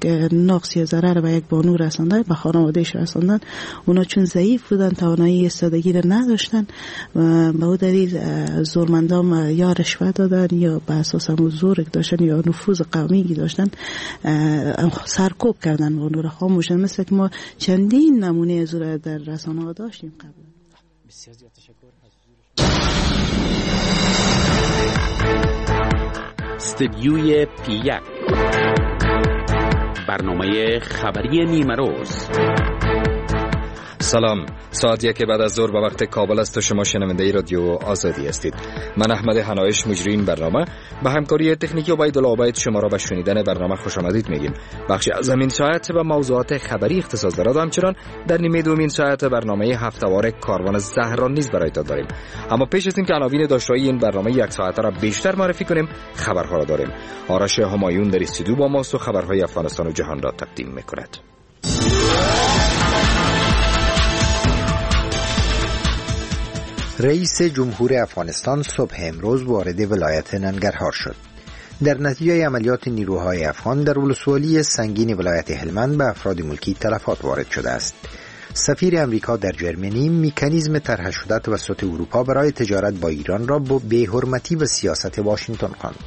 نقص یا ضرر به یک بانو رساندن، به خانوادهش رساندن. اونا چون ضعیف بودن، توانایی ایستادگی را نداشتن، به او دلیل زورمندان یا رشوه دادن یا به اساس هم زور داشتن یا نفوذ قومی داشتن، سرکوب کردن بانو را خاموشن. مثل که ما چندین نمونه از او در رسانه ها داشتیم قبل. بسیار زیاد تشکر. استدیوی پی1 برنامه خبری نیمه روز. سلام، ساعت 1 بعد از ظهر به وقت کابل است و شما شنونده رادیو آزادی هستید. من احمد حنایش مجری این برنامه به همکاری تکنیکی عبیدالله عبید شما را به شنیدن برنامه خوش آمدید میگیم. بخشی از این ساعت به موضوعات خبری اختصاص دارد و همچنان در نیمه دومین ساعت برنامه هفته‌وار کاروان زهران نیز برایتان داریم. اما پیش از اینکه عناوین داشته‌های این برنامه یک ساعته را بیشتر معرفی کنیم، خبرها را داریم. آرش همایون در استودیو با ماست و خبرهای افغانستان و جهان را تقدیم می‌کند. رئیس جمهور افغانستان صبح امروز وارد ولایت ننگرهار شد. در نتیجه عملیات نیروهای افغان در ولسوالی سنگین ولایت هلمند به افراد ملکی تلفات وارد شده است. سفیر امریکا در ژرمنی مکانیزم طرح شده توسط اروپا برای تجارت با ایران را با بی‌حرمتی و سیاست واشنگتن خواند.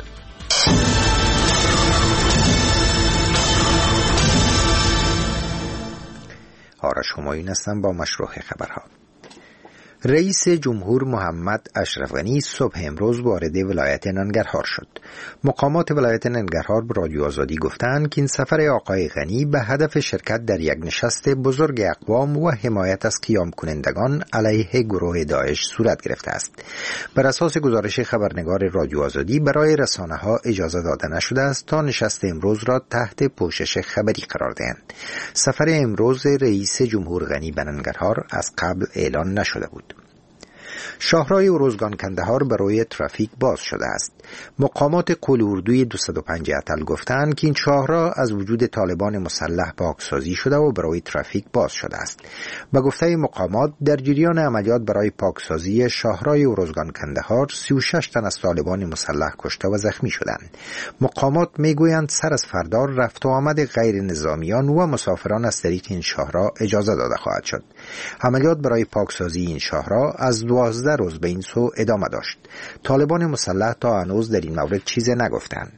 آرش همایون هستم با مشروع خبرها. رئیس جمهور محمد اشرف غنی صبح امروز وارد ولایت ننگرهار شد. مقامات ولایت ننگرهار به رادیو آزادی گفتند که این سفر آقای غنی به هدف شرکت در یک نشست بزرگ اقوام و حمایت از قیام کنندگان علیه گروه داعش صورت گرفته است. بر اساس گزارش خبرنگار رادیو آزادی برای رسانه‌ها اجازه داده نشده است تا نشست امروز را تحت پوشش خبری قرار دهند. سفر امروز رئیس جمهور غنی به ننگرهار از قبل اعلان نشده بود. شاهراه اروزگان کندهار برای ترافیک باز شده است. مقامات قول اردوی 205 اتل گفتند که این شاهراه از وجود طالبان مسلح پاکسازی شده و برای ترافیک باز شده است. به گفته مقامات در جریان عملیات برای پاکسازی شاهراه اروزگان کندهار 36 تن از طالبان مسلح کشته و زخمی شدند. مقامات میگویند سر از فردا رفت و آمد غیر نظامیان و مسافران از طریق این شاهراه اجازه داده خواهد شد. عملیات برای پاکسازی این شاهراه از 12 روز به این سو ادامه داشت. طالبان مسلح تا هنوز در این مورد چیزی نگفتند.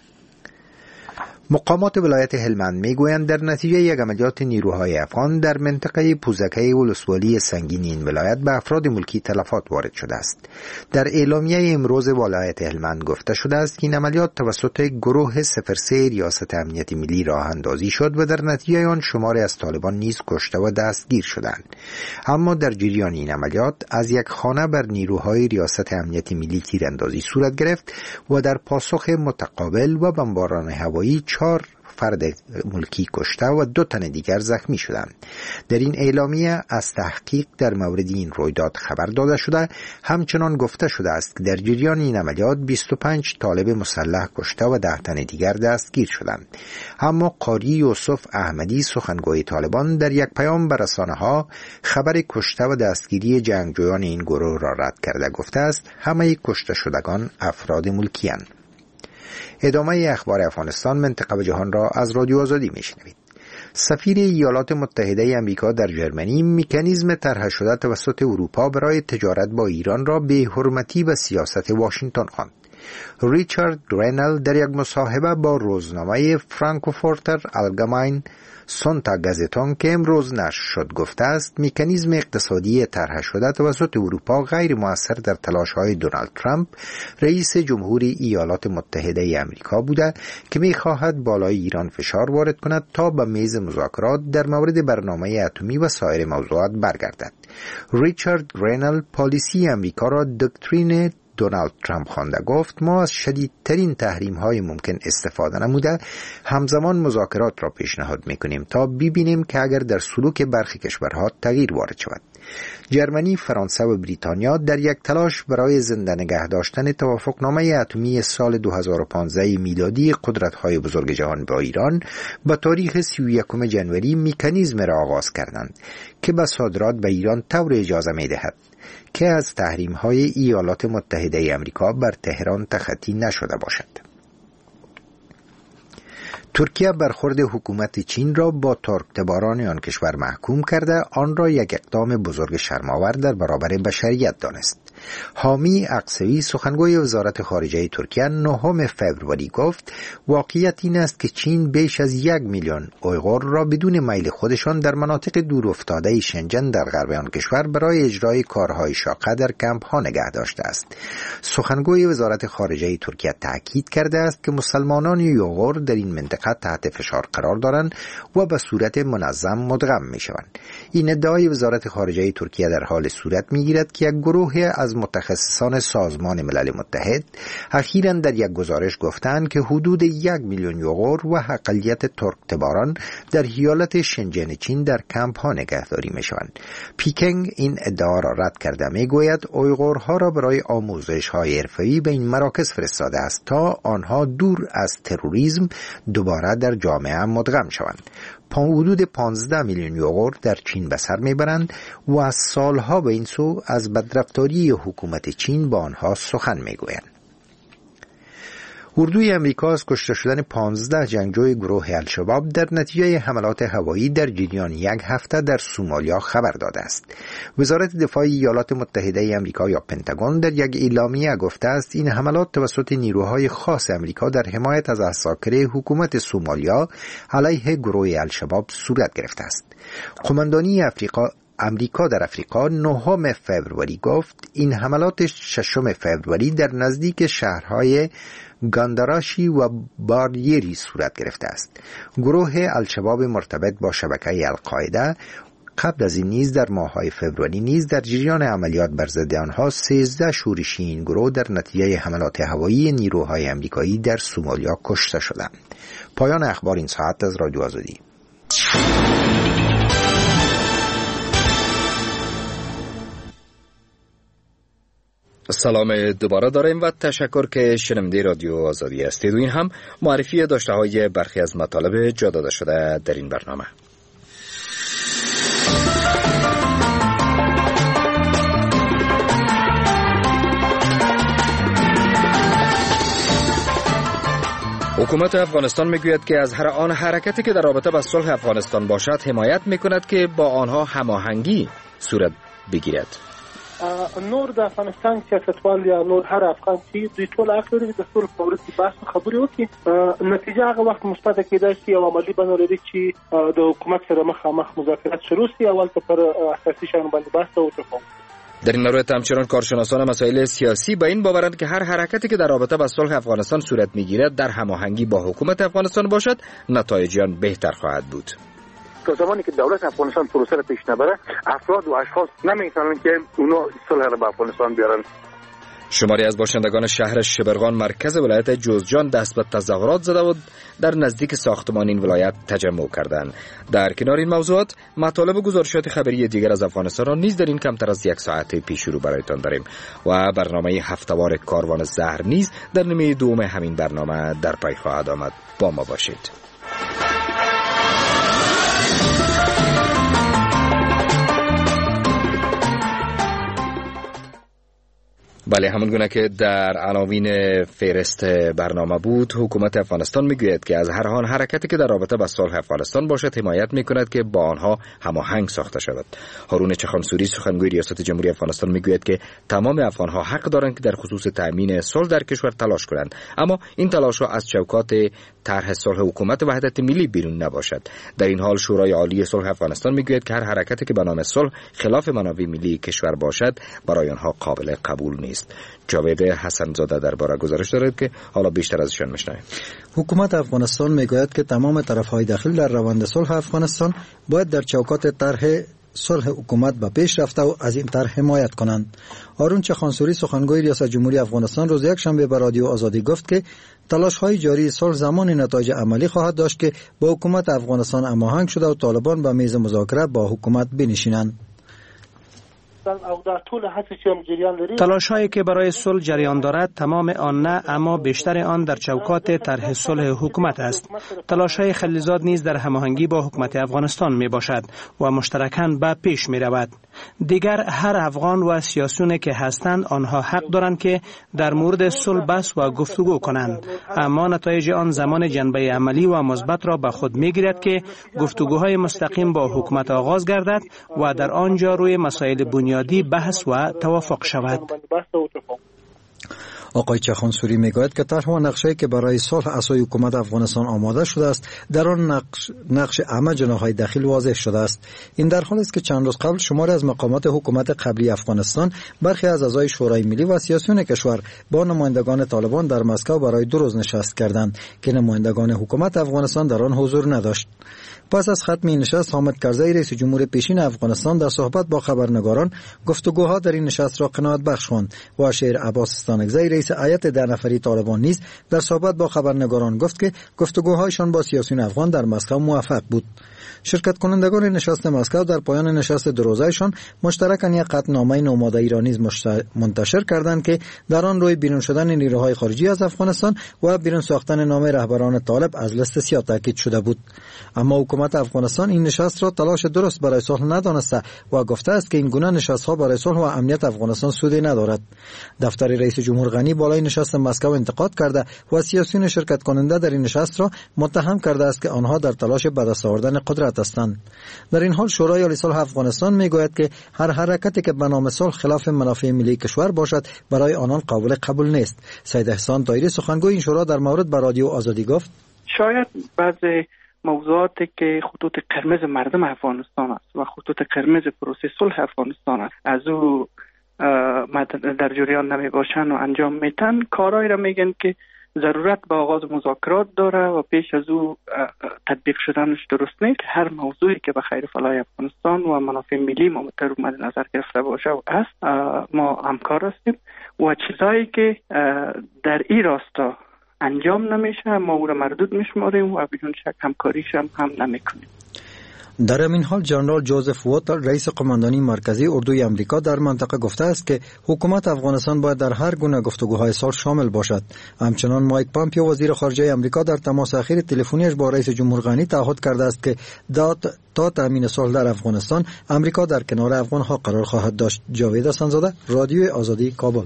مقامات ولایت هلمند میگویند در نتیجه یک عملیات نیروهای افغان در منطقه پوزکه ولسوالی سنگین این ولایت به افراد ملکی تلفات وارد شده است. در اعلامیه امروز ولایت هلمند گفته شده است که این عملیات توسط گروه 03 ریاست امنیت ملی راه اندازی شد و در نتیجه آن شماری از طالبان نیز کشته و دستگیر شدند. اما در جریان این عملیات از یک خانه بر نیروهای ریاست امنیت ملی تیراندازی صورت گرفت و در پاسخ متقابل و بمباران هوایی 4 فرد ملکی کشته و 2 تن دیگر زخمی شدند. در این اعلامیه از تحقیق در مورد این رویداد خبر داده شده. همچنان گفته شده است که در جریان این عملیات 25 طالب مسلح کشته و 10 تن دیگر دستگیر شدند. اما قاری یوسف احمدی سخنگوی طالبان در یک پیام به رسانه‌ها خبر کشته و دستگیری جنگجویان این گروه را رد کرده گفته است همه کشته شدگان افراد ملکی اند. ادامه اخبار افغانستان، منطقه و جهان را از رادیو آزادی میشنوید. سفیر ایالات متحده آمریکا در ژرمنی مکانیزم طرح شده توسط اروپا برای تجارت با ایران را بی‌حرمتی و سیاست واشنگتن خواند. ریچارد گرینل در یک مصاحبه با روزنامه فرانکفورتر آلگماین سونتاگزتون که امروز نشر شد گفته است مکانیزم اقتصادی طرح شده توسط اروپا غیر مؤثر در تلاش‌های دونالد ترامپ رئیس جمهوری ایالات متحده آمریکا بوده که می‌خواهد بالای ایران فشار وارد کند تا به میز مذاکرات در مورد برنامه اتمی و سایر موضوعات برگردد. ریچارد گرینل پالیسی آمریکا را دکترین دونالد ترامپ خوانده گفت ما از شدیدترین تحریم‌های ممکن استفاده نموده همزمان مذاکرات را پیشنهاد می‌کنیم تا ببینیم که اگر در سلوک برخی کشورها تغییر وارد شود. جرمنی، فرانسه و بریتانیا در یک تلاش برای زنده نگه داشتن توافقنامه اتمی سال 2015 میلادی قدرت‌های بزرگ جهان با ایران با تاریخ 31 ژانویه مکانیزم را آغاز کردند که به صادرات به ایران طور اجازه می‌دهد که از تحریم‌های ایالات متحده آمریکا بر تهران تخطی نشده باشد. ترکیه برخورد حکومت چین را با ترکتباران آن کشور محکوم کرده آن را یک اقدام بزرگ شرم‌آور در برابر بشریت دانست. حامی اقصوی سخنگوی وزارت خارجه ترکیه 9 فوریه گفت واقعیت این است که چین بیش از 1 میلیون اویغور را بدون میل خودشان در مناطق دورافتاده شنجن در غرب آن کشور برای اجرای کارهای شاقه در کمپ‌ها نگه داشته است. سخنگوی وزارت خارجه ترکیه تاکید کرده است که مسلمانان اویغور در این منطقه تحت فشار قرار دارند و به صورت منظم مدغم می‌شوند. این ادعای وزارت خارجه ترکیه در حال صورت می‌گیرد که یک گروه از متخصصان سازمان ملل متحد اخیراً در یک گزارش گفتند که حدود 1 میلیون اویغور و اقلیت ترکتباران در ایالت شنجن چین در کمپ‌ها نگهداری می‌شوند. پیکنگ این ادعا را رد کرده می‌گوید اویغورها را برای آموزش‌های حرفه‌ای به این مراکز فرستاده است تا آنها دور از تروریسم دوباره در جامعه مدغم شوند. حدود 15 میلیون اویغور در چین به سر میبرند و از سالها به این سو از بدرفتاری حکومت چین با آنها سخن میگویند. اردوی امریکا از کشته شدن 15 جنگجوی گروه الشباب در نتیجه حملات هوایی در جریان یک هفته در سومالیا خبر داده است. وزارت دفاع ایالات متحده امریکا یا پنتاگون در یک اعلامیه گفته است این حملات توسط نیروهای خاص امریکا در حمایت از عساکر حکومت سومالیا علیه گروه الشباب صورت گرفته است. قماندانی امریکا در افریقا 9 فوریه گفت این حملات 6 فوریه در نزدیک شهرهای گانداراشی و باریری صورت گرفته است. گروه الشباب مرتبط با شبکه القاعده قبل از این نیز در ماه‌های فوریه نیز در جریان عملیات بر ضد آنها 13 شورشی این گروه در نتیجه حملات هوایی نیروهای آمریکایی در سومالیا کشته شدند. پایان اخبار این ساعت از رادیو آزادی. سلام دوباره داریم و تشکر که شنونده رادیو آزادی هستید. و این هم معرفی داشته های برخی از مطالب جا داده شده در این برنامه. حکومت افغانستان میگوید که از هر آن حرکتی که در رابطه با صلح افغانستان باشد حمایت میکند که با آنها هماهنگی صورت بگیرد. نور د افغانستان سیاستوال یا نور هر افغان چې دوی ټول حق لري د صلح په اړه بحث خبرې وکړي. نتیجه هغه وخت مثبته کېدای شي او عملي بڼه لري چې د حکومت سره مخامخ مذاکرات شروع شي اول ته پر اساسي شیانو باندې بحث وکړو. در این مورد همچنان کارشناسان مسائل سیاسی به این باورند که هر حرکتی که در رابطه با صلح افغانستان صورت میگیرد در هماهنگی با حکومت افغانستان باشد نتایج آن بهتر خواهد بود. تا زمانی که دولت افغانستان پروسه را پیش نبره افراد و اشخاص نمیتونن که اونا صلح را به افغانستان بیارن. شماری از باشندگان شهر شبرغان مرکز ولایت جوزجان دست به تظاهرات زده و در نزدیک ساختمان این ولایت تجمع کردند. در کنار این موضوعات مطالب و گزارشات خبری دیگر از افغانستان را نیز در این کمتر از یک ساعت پیش رو برایتان داریم و برنامه هفته‌وار کاروان زهر نیز در نیمه دوم همین برنامه در پی خواهد آمد. با ما باشید. بله، همون گونه که در عناوین فهرست برنامه بود، حکومت افغانستان میگوید که از هر آن حرکتی که در رابطه با صلح افغانستان باشد حمایت میکند که با آنها هماهنگ ساخته شود. هارون چخانسوری سخنگوی ریاست جمهوری افغانستان میگوید که تمام افغانها حق دارند که در خصوص تامین صلح در کشور تلاش کنند، اما این تلاش‌ها از چوکات طرح صلح حکومت وحدت ملی بیرون نباشد. در این حال شورای عالی صلح افغانستان میگوید که هر حرکتی که به نام صلح خلاف منافع ملی کشور باشد برای آنها قابل قبول نیست. جاوید حسن زاده درباره گزارش دارد که حالا بیشتر ازشان میشنویم. حکومت افغانستان میگوید که تمام طرف‌های داخل در روند صلح افغانستان باید در چوکات طرح صلح حکومت به پیش رفته و از این طرح حمایت کنند. هارون چخانسوری سخنگوی ریاست جمهوری افغانستان روز یکشنبه به رادیو آزادی گفت که تلاش‌های جاری صلح زمان نتایج عملی خواهد داشت که با حکومت افغانستان هماهنگ شده و طالبان به میز مذاکره با حکومت بنشینند. تلاش هایی که برای صلح جریان دارد تمام آن نه، اما بیشتر آن در چوکات طرح صلح حکومت است. تلاش های خلیزاد نیز در هماهنگی با حکومت افغانستان می باشد و مشترکاً به پیش می رود. دیگر هر افغان و سیاسیونی که هستند آنها حق دارند که در مورد صلح بحث و گفتگو کنند، اما نتایج آن زمان جنبه عملی و مثبت را به خود میگیرد که گفتگوهای مستقیم با حکومت آغاز گردد و در آنجا روی مسائل بنیادی بحث و توافق شود. آقای چخانسوری میگوید که طرح و نقشه‌ای که برای صلح اساسی حکومت افغانستان آماده شده است، در آن نقش همه جناح‌های داخل واضح شده است. این در حالی است که چند روز قبل شماری از مقامات حکومت قبلی افغانستان، برخی از اعضای شورای ملی و سیاسیون کشور با نمایندگان طالبان در مسکو برای 2 روز نشست کردند که نمایندگان حکومت افغانستان در آن حضور نداشت. پس از ختم این نشست، حامد کرزی رئیس جمهور پیشین افغانستان در صحبت با خبرنگاران گفتگوها در این نشست را قناعت بخش خواند و شیر عباس استانکزی رئیس هیئت 10 نفری طالبان نیز در صحبت با خبرنگاران گفت که گفتگوهایشان با سیاسیون افغان در مسکو موفق بود. شرکت کنندگان نشست مسکو در پایان نشست 2 روزه‌شان مشترکاً یک قطعنامه ناماده‌ای را نیز منتشر کردند که در آن روی بیرون شدن نیروهای خارجی از افغانستان و بیرون ساختن نام رهبران طالب از لیست سیاه تاکید شده بود. اما حکومت افغانستان این نشست را تلاش درست برای صلح ندانسته و گفته است که این گونه نشست‌ها برای صلح و امنیت افغانستان سودی ندارد. دفتر رئیس جمهور غنی بالای نشست مسکو انتقاد کرده و سیاسیون شرکت کننده در این نشست را متهم کرده است که آنها در تلاش به دست آوردن قدرت هستند. در این حال شورای عالی صلح افغانستان میگوید که هر حرکتی که به نام صلح خلاف منافع ملی کشور باشد برای آنان قابل قبول نیست. سید احسان طاهری سخنگوی این شورا در مورد به رادیو آزادی گفت: شاید بعضی موضوعاتی که خطوط قرمز مردم افغانستان است و خطوط قرمز پروسه صلح افغانستان است از او در جریان نمی باشن و انجام میتن، کارهایی را میگن که ضرورت به آغاز مذاکرات داره و پیش از او تطبیق شدنش درست نیست. هر موضوعی که به خیر فلاح افغانستان و منافع ملی ما مد نظر گرفته باشه و است، ما همکار هستیم و چیزایی که در این راستا انجام نمیشه ما او را مردود میشماریم و بدون شک همکاریش هم نمیکنیم. در همین حال جنرال جوزف ووت رئیس قماندانی مرکزی اردوی آمریکا در منطقه گفته است که حکومت افغانستان باید در هر گونه گفتگوهای صلح شامل باشد. همچنان مایک پامپیو وزیر خارجه آمریکا در تماس اخیر تلفنیش با رئیس جمهور غنی تعهد کرده است که تا تامین صلح در افغانستان آمریکا در کنار افغانها قرار خواهد داشت. جاوید حسن‌زاده، رادیو آزادی، کابل.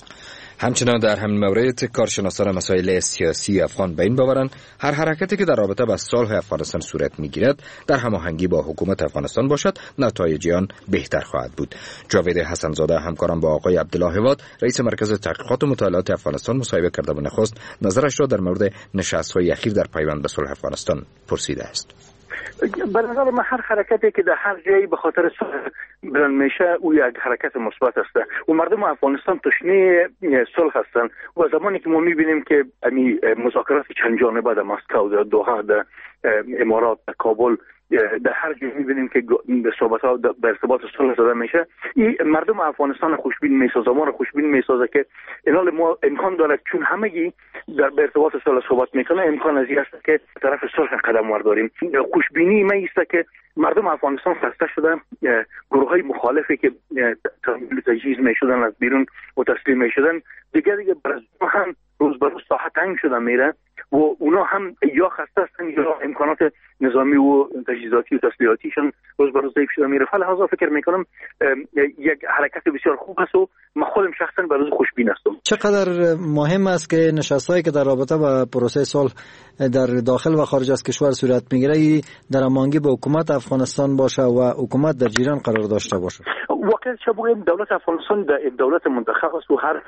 همچنان در همین مورد کارشناسان مسائل سیاسی افغان به این باورند هر حرکتی که در رابطه با صلح افغانستان صورت میگیرد در هماهنگی با حکومت افغانستان باشد نتایج آن بهتر خواهد بود. جاوید حسن‌زاده همکارم با آقای عبدالله هواد رئیس مرکز تحقیقات و مطالعات افغانستان مصاحبه کرده و نخست نظرش را در مورد نشست‌های اخیر در پیوند به صلح افغانستان پرسیده است. به نظر من هر حرکتی که در هر جایی به خاطر صلح بلند میشه او یک حرکت مثبت است و مردم افغانستان تشنه صلح هستند و زمانی که ما میبینیم که مذاکرات چند جانبه در مسکو، در دوحه، در امارات، در کابل، در هر جایی میبینیم که صحبت‌ها به ارتباط صلح زده میشه، این مردم افغانستان خوشبین میسازه، ما رو خوشبین میسازه که اینال ما امکان داره چون همگی در به ارتباط صلح صحبت میکنه امکان از این است که طرف صلح قدم برداریم. خوشبینی ما است که مردم افغانستان خسته شده، گروه‌های مخالفی که تجهیز میشدن از بیرون و تسلیم میشدن دیگه برای هم روز به روز ساحت تنگ شده میره و اونا هم یا خسته هستن یا امکانات نظامی و تجهیزاتی و تسلیحاتیشون روز به روز ضعیف شده میره. فلحاظا فکر میکنم یک حرکت بسیار خوب است و من خودم شخصا به روز خوشبین هستم. چقدر مهم است که نشستایی که در رابطه با پروسه صلح در داخل و خارج از کشور صورت میگیره در هماهنگی با حکومت افغانستان باشه و حکومت در جیران قرار داشته باشه. واقعا چه بگیم دولت افغانستان دولت منتخب است و هر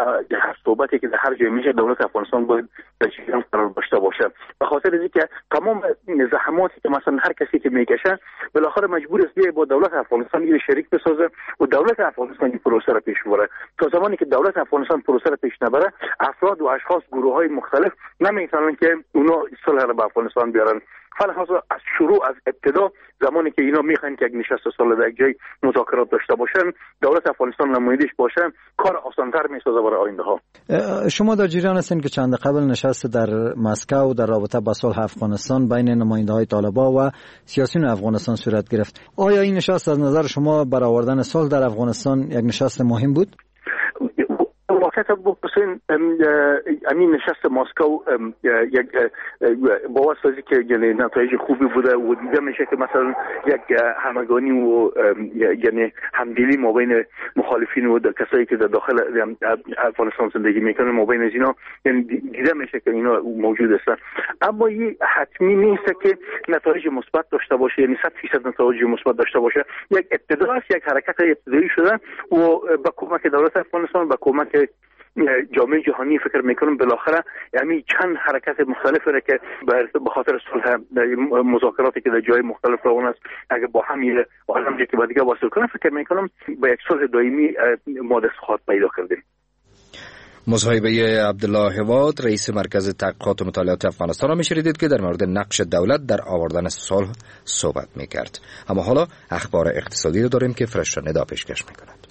صحبتی که در هر جای میشه دولت افغانستان باید در جریان قرار داشته باشه. به خاطر اینکه تمام زحماتی که مثلا هر کسی که میکشه بالاخره مجبور است بیای با دولت افغانستان یه شریک بسازه و دولت افغانستان این پروسه را پیش ببره. تا زمانی که دولت افغانستان پروسه را پیش نبره افراد و اشخاص گروه‌های مختلف نمیتونن که اونا صلح را به افغانستان بیارن. فلحاظا از شروع از ابتدا زمانی که اینا میخوان که یک نشست صلح در یک جای مذاکرات داشته باشن دولت افغانستان نمایندش باشه کار آسان‌تر میسازه برای آینده ها. شما در جریان هستین که چند قبل نشست در مسکو در رابطه با صلح افغانستان بین نماینده‌های طالبان و سیاسیون افغانستان صورت گرفت. آیا این نشست از نظر شما برآوردن صلح در افغانستان یک نشست مهم بود؟ واقعا بپرسین امین نشست مسکو یک با واسطه که یعنی نتایج خوبی بوده و دیده میشه که مثلا یک همگانی و یعنی همدلی ما بین مخالفین و کسایی که در داخل افغانستان زندگی میکنن ما بین اینا یعنی دیده میشه که اینا موجود است. اما این حتمی نیست که نتایج مثبت داشته باشه، یعنی 100% نتایج مثبت داشته باشه. یک ابتدا است، یک حرکت ابتدایی شده و با کمک دولت افغانستان با کمک جامعه جهانی فکر میکنم بالاخره یعنی چند حرکت مختلفی را که به خاطر صلح مذاکراتی که در جای مختلف روان است اگه با هم یه عالم که با دیگه واصل کنه فکر میکنم با یک صلح دائمی ما دستخواه پیدا کردیم. مصاحبه عبدالله هواد رئیس مرکز تحقیقات و مطالعات افغانستان را میشنیدید که در مورد نقش دولت در آوردن صلح صحبت میکرد. اما حالا اخبار اقتصادی رو داریم که فرشته ندا پیشکش میکند.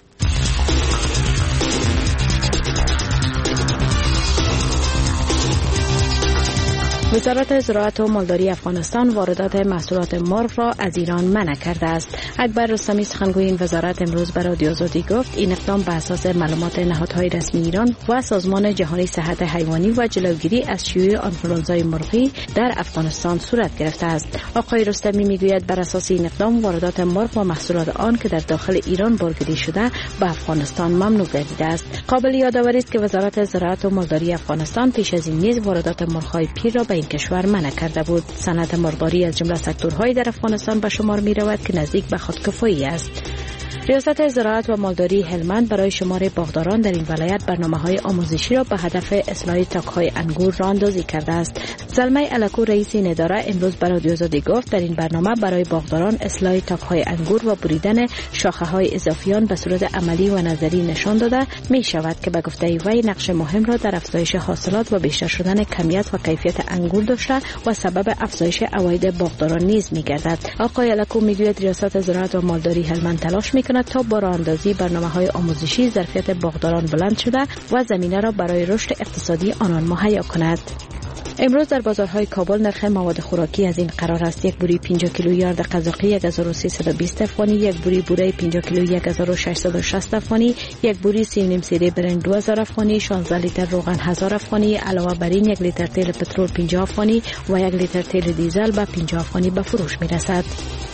وزارت زراعت و مالداری افغانستان واردات محصولات مرغ را از ایران منع کرده است. اکبر رستمی سخنگوی این وزارت امروز به رادیو آزادی گفت این اقدام به اساس معلومات نهادهای رسمی ایران و سازمان جهانی صحت حیوانی و جلوگیری از شیوع آنفولانزای مرغی در افغانستان صورت گرفته است. آقای رستمی میگوید بر اساس این اقدام واردات مرغ و محصولات آن که در داخل ایران بارگیری شده به افغانستان ممنوع گردیده است. قابل یادآوری است که وزارت زراعت و مالداری افغانستان پیش از این نیز واردات مرغ‌های پیر را به کشور منع کرده بود. صنعت مرغداری از جمله سکتورهای در افغانستان به شمار می رود که نزدیک به خودکفایی است. ریاست زراعت و مالداری هلمند برای شمار باغداران در این ولایت برنامه‌های آموزشی را به هدف اصلاح تاک‌های انگور راهاندازی کرده است. زلمه الکو رئیس این اداره امروز به رادیو آزادی گفت در این برنامه برای باغداران اصلاح تاک‌های انگور و بریدن شاخه‌های اضافیان به صورت عملی و نظری نشان داده می شود که به گفته وی نقش مهم را در افزایش حاصلات و بیشتر شدن کمیت و کیفیت انگور داشته و سبب افزایش عواید باغداران نیز می‌گردد. آقای الکو می‌گوید ریاست زراعت و مالداری هلمند تلاش می‌کند تا با راهاندازی برنامه‌های آموزشی ظرفیت باغداران بلند شده و زمینه را برای رشد اقتصادی آنان مهیا کند. امروز در بازارهای کابل نرخ مواد خوراکی از این قرار است: یک بوری 50 کیلو یارد قزاقی 1320 افغانی، یک بوری بوره 50 کیلو 1660 افغانی، یک بوری 3.5 سیره برنج 2000 افغانی، 16 لیتر روغن 1000 افغانی. علاوه بر این 1 لیتر تیل پترول 50 افغانی و 1 لیتر تیل دیزل به 50 افغانی به فروش می‌رسد.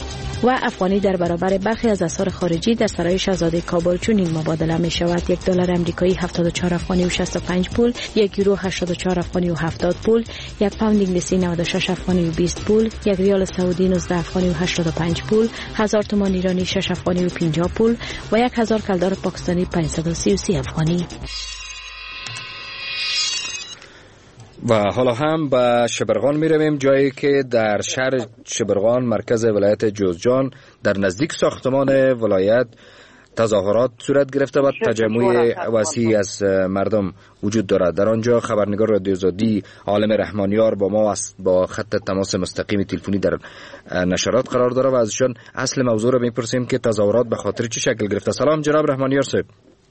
و افغانی در برابر برخی از اسعار خارجی در سرای شاهزاده کابل چنین مبادله می شود: 1 دلار آمریکایی 74 افغانی و 65 پول، 1 یورو 84 افغانی و 70 پول، 1 پوند انگلیسی 96 افغانی و 20 پول، 1 ریال سعودی 19 افغانی و 85 پول، 1000 تومان ایرانی 6 افغانی و 50 پول و 1000 کلدار پاکستانی 533 افغانی. و حالا هم به شبرغان می رویم، جایی که در شهر شبرغان مرکز ولایت جوزجان در نزدیک ساختمان ولایت تظاهرات صورت گرفته و تجمع وسیعی از مردم وجود دارد. در آنجا خبرنگار رادیو آزادی عالم رحمانیار با ما با خط تماس مستقیم تلفنی در نشرات قرار داره و ازشان اصل موضوع را میپرسیم که تظاهرات به خاطر چه شکل گرفته. سلام جناب رحمانیار صاحب.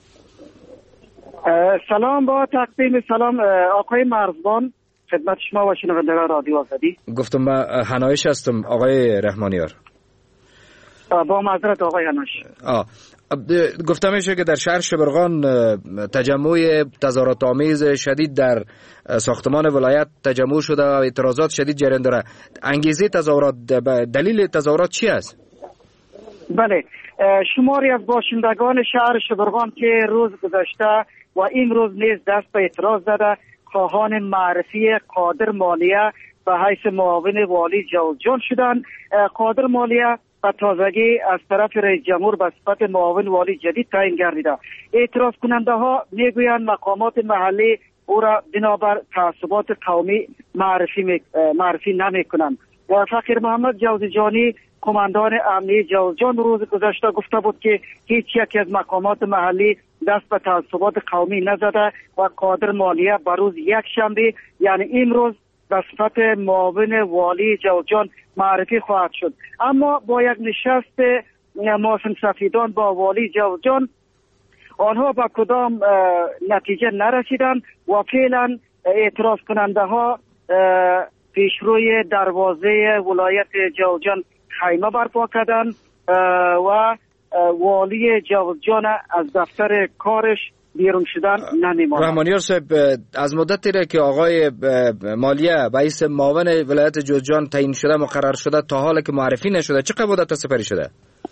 سلام، با تقدیم سلام آقای مرزبان خدمت شما و شنوندگان رادیو آزادی. گفتم من هنایش هستم آقای رحمانیار. با معذرت آقای هنایش. گفته میشه که در شهر شبرغان تجمع تظاهرات آمیز شدید در ساختمان ولایت تجمع شده و اعتراضات شدید جریان داره. انگیزه تظاهرات، دلیل تظاهرات چی است؟ بله، شماری از باشندگان شهر شبرغان که روز گذشته و این روز نیز دست به اعتراض زده خواهان معرفی قادر مالیه به حیث معاون والی جوزجان شدند. قادر مالیه به تازگی از طرف رئیس جمهور به صفت معاون والی جدید تعیین گردیده. اعتراض کننده ها میگویند مقامات محلی او را بنابر تعصبات قومی معرفی نمی کنند. و فقیر محمد جوزجانی کماندان امنیه جوزجان روز گذشته گفته بود که هیچ یک از مقامات محلی دست به تعصبات قومی نزده و قادر مالیه به روز یک شنبه یعنی امروز به صفت معاون والی جوزجان معرفی خواهد شد. اما با یک نشست محسن سفیدان با والی جوزجان آنها به کدام نتیجه نرسیدند و فعلا اعتراض کننده ها پیشروی دروازه ولایت جوزجان خیمه برپا کردند و والی جوزجان از دفتر کارش بیرون شدن نمیماند. رحمانیار صاحب، از مدتی را که آقای مالیه رئیس معاون ولایت جوزجان تعیین شده مقرر شده تا حالا که معرفی نشده، چقدر مدت سپری شده؟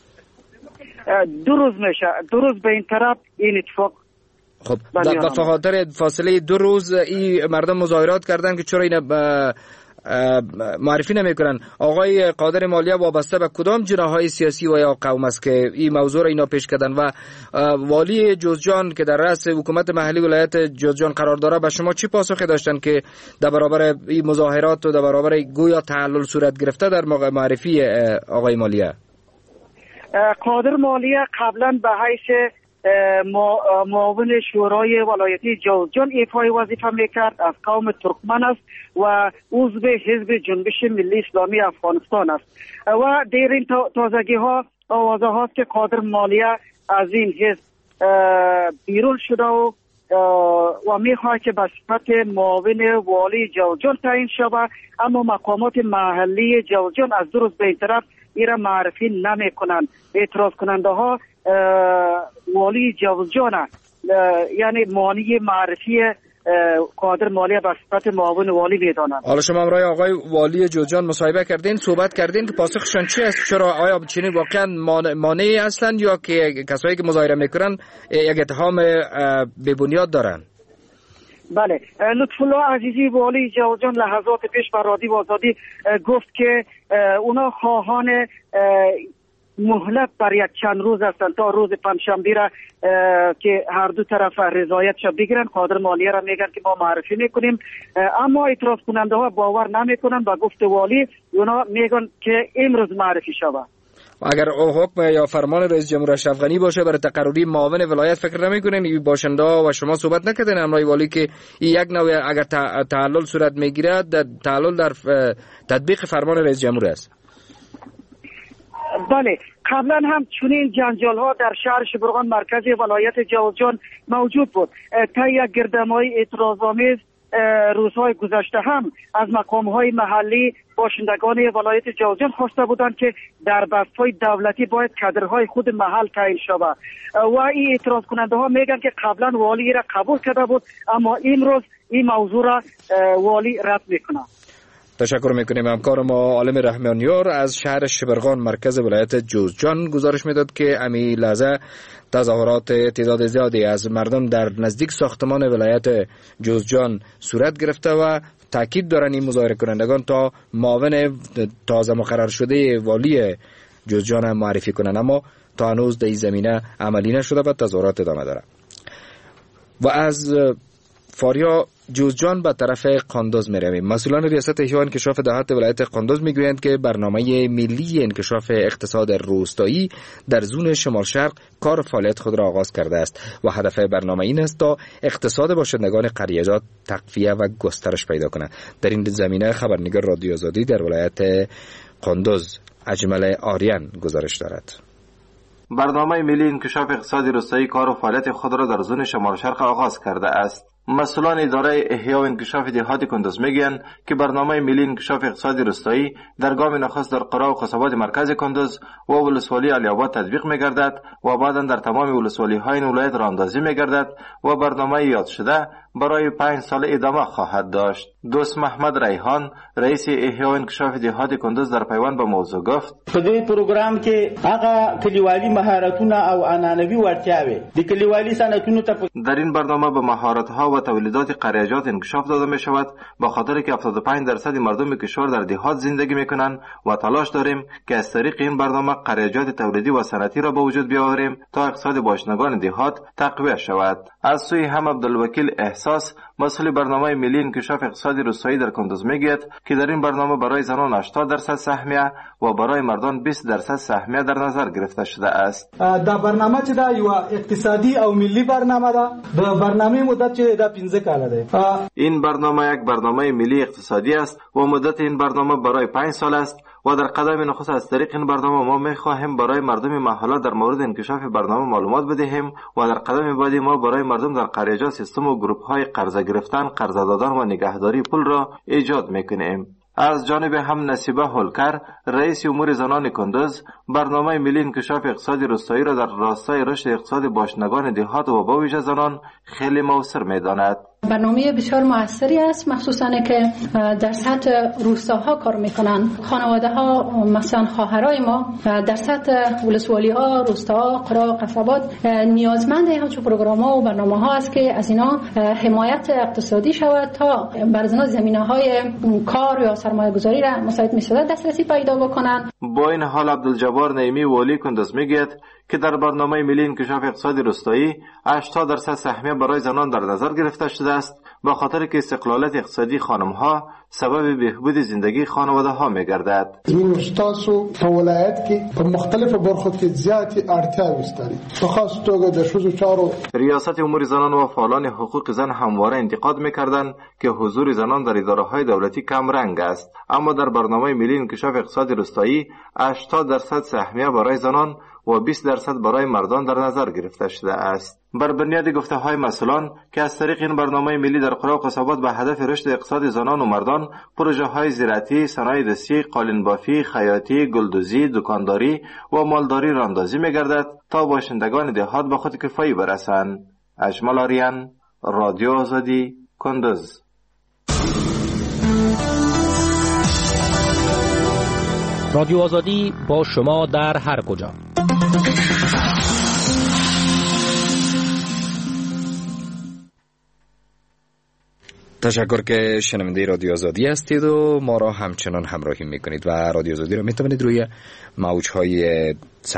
2 روز میشه، 2 روز به این طرف این اتفاق. خب به خاطر فاصله 2 روز این مردم مظاهرات کردن که چرا این معرفی نمیکنن. آقای قادر مالیه وابسته به کدام جناحهای سیاسی و یا قوم است که این موضوع را اینا پیش کردن؟ و والی جوزجان که در رأس حکومت محلی ولایت جوزجان قرار داره به شما چی پاسخی داشتن که در برابر این مظاهرات و در برابر گویا تعلل صورت گرفته در معرفی آقای مالیه؟ قادر مالیه قبلا به حیث معاون شورای ولایتی جوزجان ایفای وظیفه میکرد، از قوم ترکمن است و عضو حزب جنبش ملی اسلامی افغانستان است و در این تازگی ها آوازه هاست که قادر مالیه از این حزب بیرون شده و میخواد که به صفت معاون والی جوزجان تعیین شود، اما مقامات محلی جوزجان از 2 روز به این طرف ایرا معرفی نمی کنند. اعتراض کننده ها والی جوزجان یعنی مانی معرفی قادر مالیه به صفت معاون والی میدانند. حالا شما همراه آقای والی جوزجان مصاحبه کردین، صحبت کردین که پاسخشان چی است؟ چرا آیا چنین واقعا مانعی هستند یا که کسایی که مظاهره میکنن یک اتهام بی بنیاد دارن؟ بله، لطف الله عزیزی والی جوزجان لحظات پیش بر رادیو آزادی گفت که اونا خواهان مهلت بر یک چند روز هستند تا روز پنجشنبه را که هر دو طرف رضایت شو بگیرن. قادر مالیه را میگن که ما معرفی میکنیم، اما اعتراض کننده ها باور نمیکنن با گفت والی. اونا میگن که امروز معرفی شود. اگر حکم یا فرمان رئیس جمهور اشرف غنی باشه برای تقرری معاون ولایت فکر نمیکنین این باشنده و شما صحبت نکردین همراه والی که این یک نوع اگر تعلل صورت میگیره تعلل در تطبیق فرمان رئیس جمهور است؟ بله، قبلا هم چنین جنجال ها در شهر شبرغان مرکز ولایت جوزجان موجود بود. تا یک گردهمایی اعتراض‌آمیز روزهای گذشته هم از مقام‌های محلی باشندگان ولایت جوزجان خواسته بودند که در بست‌های دولتی باید کادرهای خود محل تعیین شود و این اعتراض کننده ها میگن که قبلا والی را قبول کرده بود، اما امروز این موضوع را والی رد میکنه. تشکر میکنیم. همکار ما عالم رحمانیار از شهر شبرغان مرکز ولایت جوزجان گزارش میداد که امی لحظه تظاهرات تعداد زیادی از مردم در نزدیک ساختمان ولایت جوزجان صورت گرفته و تاکید دارن این مظاهره کنندگان تا معاون تازه مقرر شده والی جوزجان معرفی کنن، اما تا هنوز در این زمینه عملی نشده و تظاهرات ادامه داره. و از فاریا جوزجان به طرف قندوز میرویم. مسئولان ریاست احیاء انکشاف دهات ولایت قندوز میگویند که برنامه ملی انکشاف اقتصاد روستایی در زون شمال شرق کار فعالیت خود را آغاز کرده است و هدف برنامه این است تا اقتصاد باشندگان قریه‌جات تقویت و گسترش پیدا کند. در این زمینه خبرنگار رادیو آزادی در ولایت قندوز اجمل آریان گزارش دارد. برنامه ملی انکشاف اقتصاد روستایی کار و فعالیت خود را در زون شمال شرق آغاز کرده است. مسئولان اداره احیاء و انکشاف دهات کندوز میگویند که برنامه ملی انکشاف اقتصادی روستایی در گام نخست در قرا و قصبات مرکز کندوز و ولسوالی علی‌آباد تطبیق می‌گردد و بعداً در تمام ولسوالی‌های این ولایت راه‌اندازی می‌گردد و برنامه یاد شده برای 5 سال ادامه خواهد داشت. دوست محمد ریحان رئیس احیاء و انکشاف دهات کندوز در پیوند به موضوع گفت: په دې پروګرام کې هغه کلیوالي مهارتونه او عنعنوي وړتیاوې د کلیوالي صنعتونو ته در این برنامه به مهارت‌ها و تولیدات قریه‌جات انکشاف داده می شود، به خاطر که 75% مردم کشور در دهات زندگی میکنند و تلاش داریم که از طریق این برنامه قریه‌جات تولیدی و صنعتی را به وجود بیاوریم تا اقتصاد باشندگان دهات تقویت شود. از سوی هم عبدالوکیل احساس مسئول برنامه ملی انکشاف اقتصادی روستایی در کندوز میگوید که در این برنامه برای زنان 80% سهمیه و برای مردان 20% سهمیه در نظر گرفته شده است. دا برنامه چې دا یو اقتصادي او ملی برنامه ده، د برنامه مدت چې دا 15 کاله ده. این برنامه یک برنامه ملی اقتصادی است و مدت این برنامه برای 5 سال است و در قدم نخست از طریق این برنامه ما می‌خواهیم برای مردم محله در مورد انکشاف برنامه معلومات بدهیم و در قدم بعدی ما برای مردم در قریه‌جات سیستم و گروپ‌های قرضه گرفتن، قرضه دادن و نگهداری پول را ایجاد می‌کنیم. از جانب هم نصیبه هولکر رئیس امور زنان کندوز برنامه ملی انکشاف اقتصادی روستایی را در راستای رشد اقتصاد باشندگان دهات و با ویژه زنان خیلی موثر می‌داند. برنامه بسیار موثری است، مخصوصا که در سطح روستاها کار میکنن. خانواده ها مثلا خواهرای ما در سطح ولسوالی ها، روستاها، قرا، قصبات نیازمند همچون پروگرام ها و برنامه ها است که از اینا حمایت اقتصادی شود تا بر از زمینه های کار یا سرمایه گذاری را مساعد می‌شود دسترسی پیدا بکنن. با این حال عبدالجبار نعیمی والی کندوز میگوید که در برنامه ملی انکشاف اقتصادی روستایی 80% سهمیه برای زنان در نظر گرفته شده است، به خاطر که استقلالیت اقتصادی خانم‌ها سبب بهبود زندگی خانواده‌ها می‌گردد. زمین استاسو په ولایت کې په مختلفو برخو کې زیاتې اړتیاوې لري. په خاص توګه د ښځو چارو ریاست امور زنان و فعالان حقوق زن همواره انتقاد می‌کردند که حضور زنان در اداره‌های دولتی کم رنگ است، اما در برنامه ملی انکشاف اقتصادی روستایی 80% سهمیه برای زنان و 20% برای مردان در نظر گرفته شده است. بر بنیاد گفته‌های مسئولان که از طریق این برنامه ملی در قرا و قصبات به هدف رشد اقتصاد زنان و مردان پروژه‌های زراعتی، صنایع دستی، قالین‌بافی، خیاطی، گلدوزی، دکانداری و مالداری راهاندازی می‌گردد تا باشندگان دهات به خودکفایی برسند. اجمل آریان، رادیو آزادی، کندوز. رادیو آزادی با شما در هر کجا. تشکر که شنونده رادیو آزادی هستید و ما را همچنان همراهی میکنید و رادیو آزادی را میتوانید روی موجهای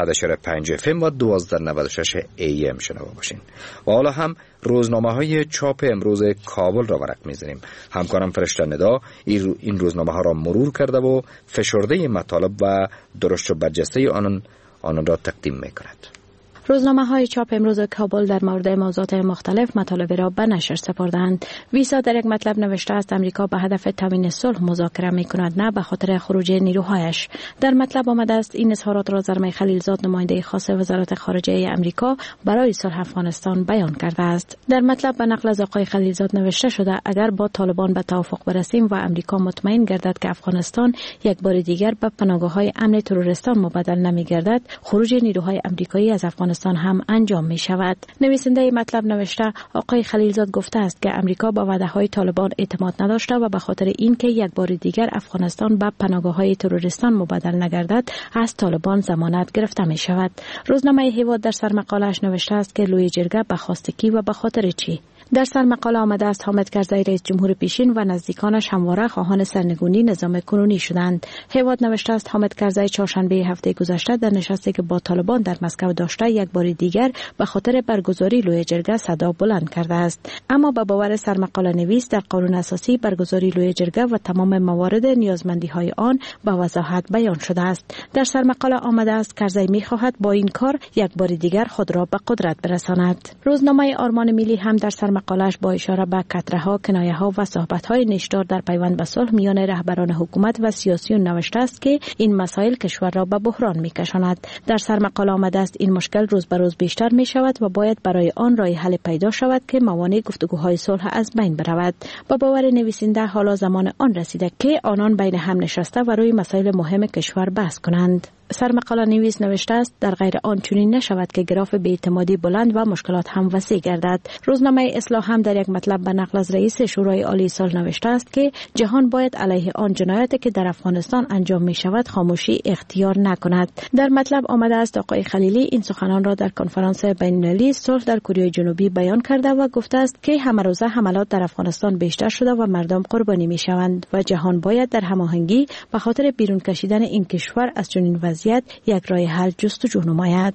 100.5 FM و 1296 AM شنوا باشین. و حالا هم روزنامه های چاپ امروز کابل را ورق میزنیم. همکارم فرشته ندا این روزنامه ها را مرور کرده و فشرده مطالب و درشت و برجسته آنان را تقدیم میکند. روزنامه های چاپ امروز کابل در مورد موضوعات مختلف مطالب را به نشر سپردند. ویسا در یک مطلب نوشته است امریکا به هدف تامین صلح مذاکره می‌کند، نه به خاطر خروج نیروهایش. در مطلب آمده است این اظهارات را زلمه خلیلزاد نماینده خاص وزارت خارجه امریکا برای صلح افغانستان بیان کرده است. در مطلب به نقل از آقای خلیلزاد نوشته شده اگر با طالبان به توافق برسیم و امریکا مطمئن گردد که افغانستان یک بار دیگر به پناهگاه‌های امن تروریستان مبدل نمی‌گردد، خروج نیروهای آمریکایی از افغانستان هم انجام می شود. نویسنده مطلب نوشته آقای خلیلزاد گفته است که امریکا با وعده‌های طالبان اعتماد نداشته و به خاطر اینکه یک بار دیگر افغانستان به پناهگاه‌های تروریستان مبدل نگردد از طالبان ضمانت گرفته می شود. روزنامه هیواد در سرمقاله‌اش نوشته است که لوی جرگه به خواست کی و به خاطر چی؟ در سرمقاله آمده است حامد کرزی رئیس جمهور پیشین و نزدیکانش همواره خواهان سرنگونی نظام کنونی شدند. هیواد نوشته است حامد کرزی چهارشنبه هفته گذشته در نشستی که با طالبان در مسکو داشته یک بار دیگر به خاطر برگزاری لوی جرگه صدا بلند کرده است. اما به باور سرمقاله نویس در قانون اساسی برگزاری لوی جرگه و تمام موارد نیازمندی‌های آن به وضاحت بیان شده است. در سرمقاله آمده است کرزی می‌خواهد با این کار یک بار دیگر خود را به قدرت برساند. روزنامه آرمان ملی هم در مقالش با اشاره به کتره‌ها، کنایه‌ها و صحبت‌های نیشدار در پیوند به صلح میان رهبران حکومت و سیاسیون نوشته است که این مسائل کشور را به بحران می‌کشاند. در سرمقاله آمده است این مشکل روز به روز بیشتر می‌شود و باید برای آن راه حل پیدا شود که موانع گفتگوهای صلح از بین برود. با باور نویسنده حالا زمان آن رسیده که آنان بین هم نشسته و روی مسائل مهم کشور بحث کنند. سرمقاله نویس نوشته است در غیر آن چنین نشود که گراف بی‌اعتمادی بلند و مشکلات هم وسیع گردد. روزنامه اصلاح هم در یک مطلب به نقل از رئیس شورای عالی صلح نوشته است که جهان باید علیه آن جنایاتی که در افغانستان انجام می شود خاموشی اختیار نکند. در مطلب آمده است آقای خلیلی این سخنان را در کنفرانس بین‌المللی صلح در کره جنوبی بیان کرده و گفته است که همه روزه حملات در افغانستان بیشتر شده و مردم قربانی می شوند و جهان باید در هماهنگی به خاطر بیرون کشیدن این کشور از چنین وضعیت یک راه حل جستجو نماید.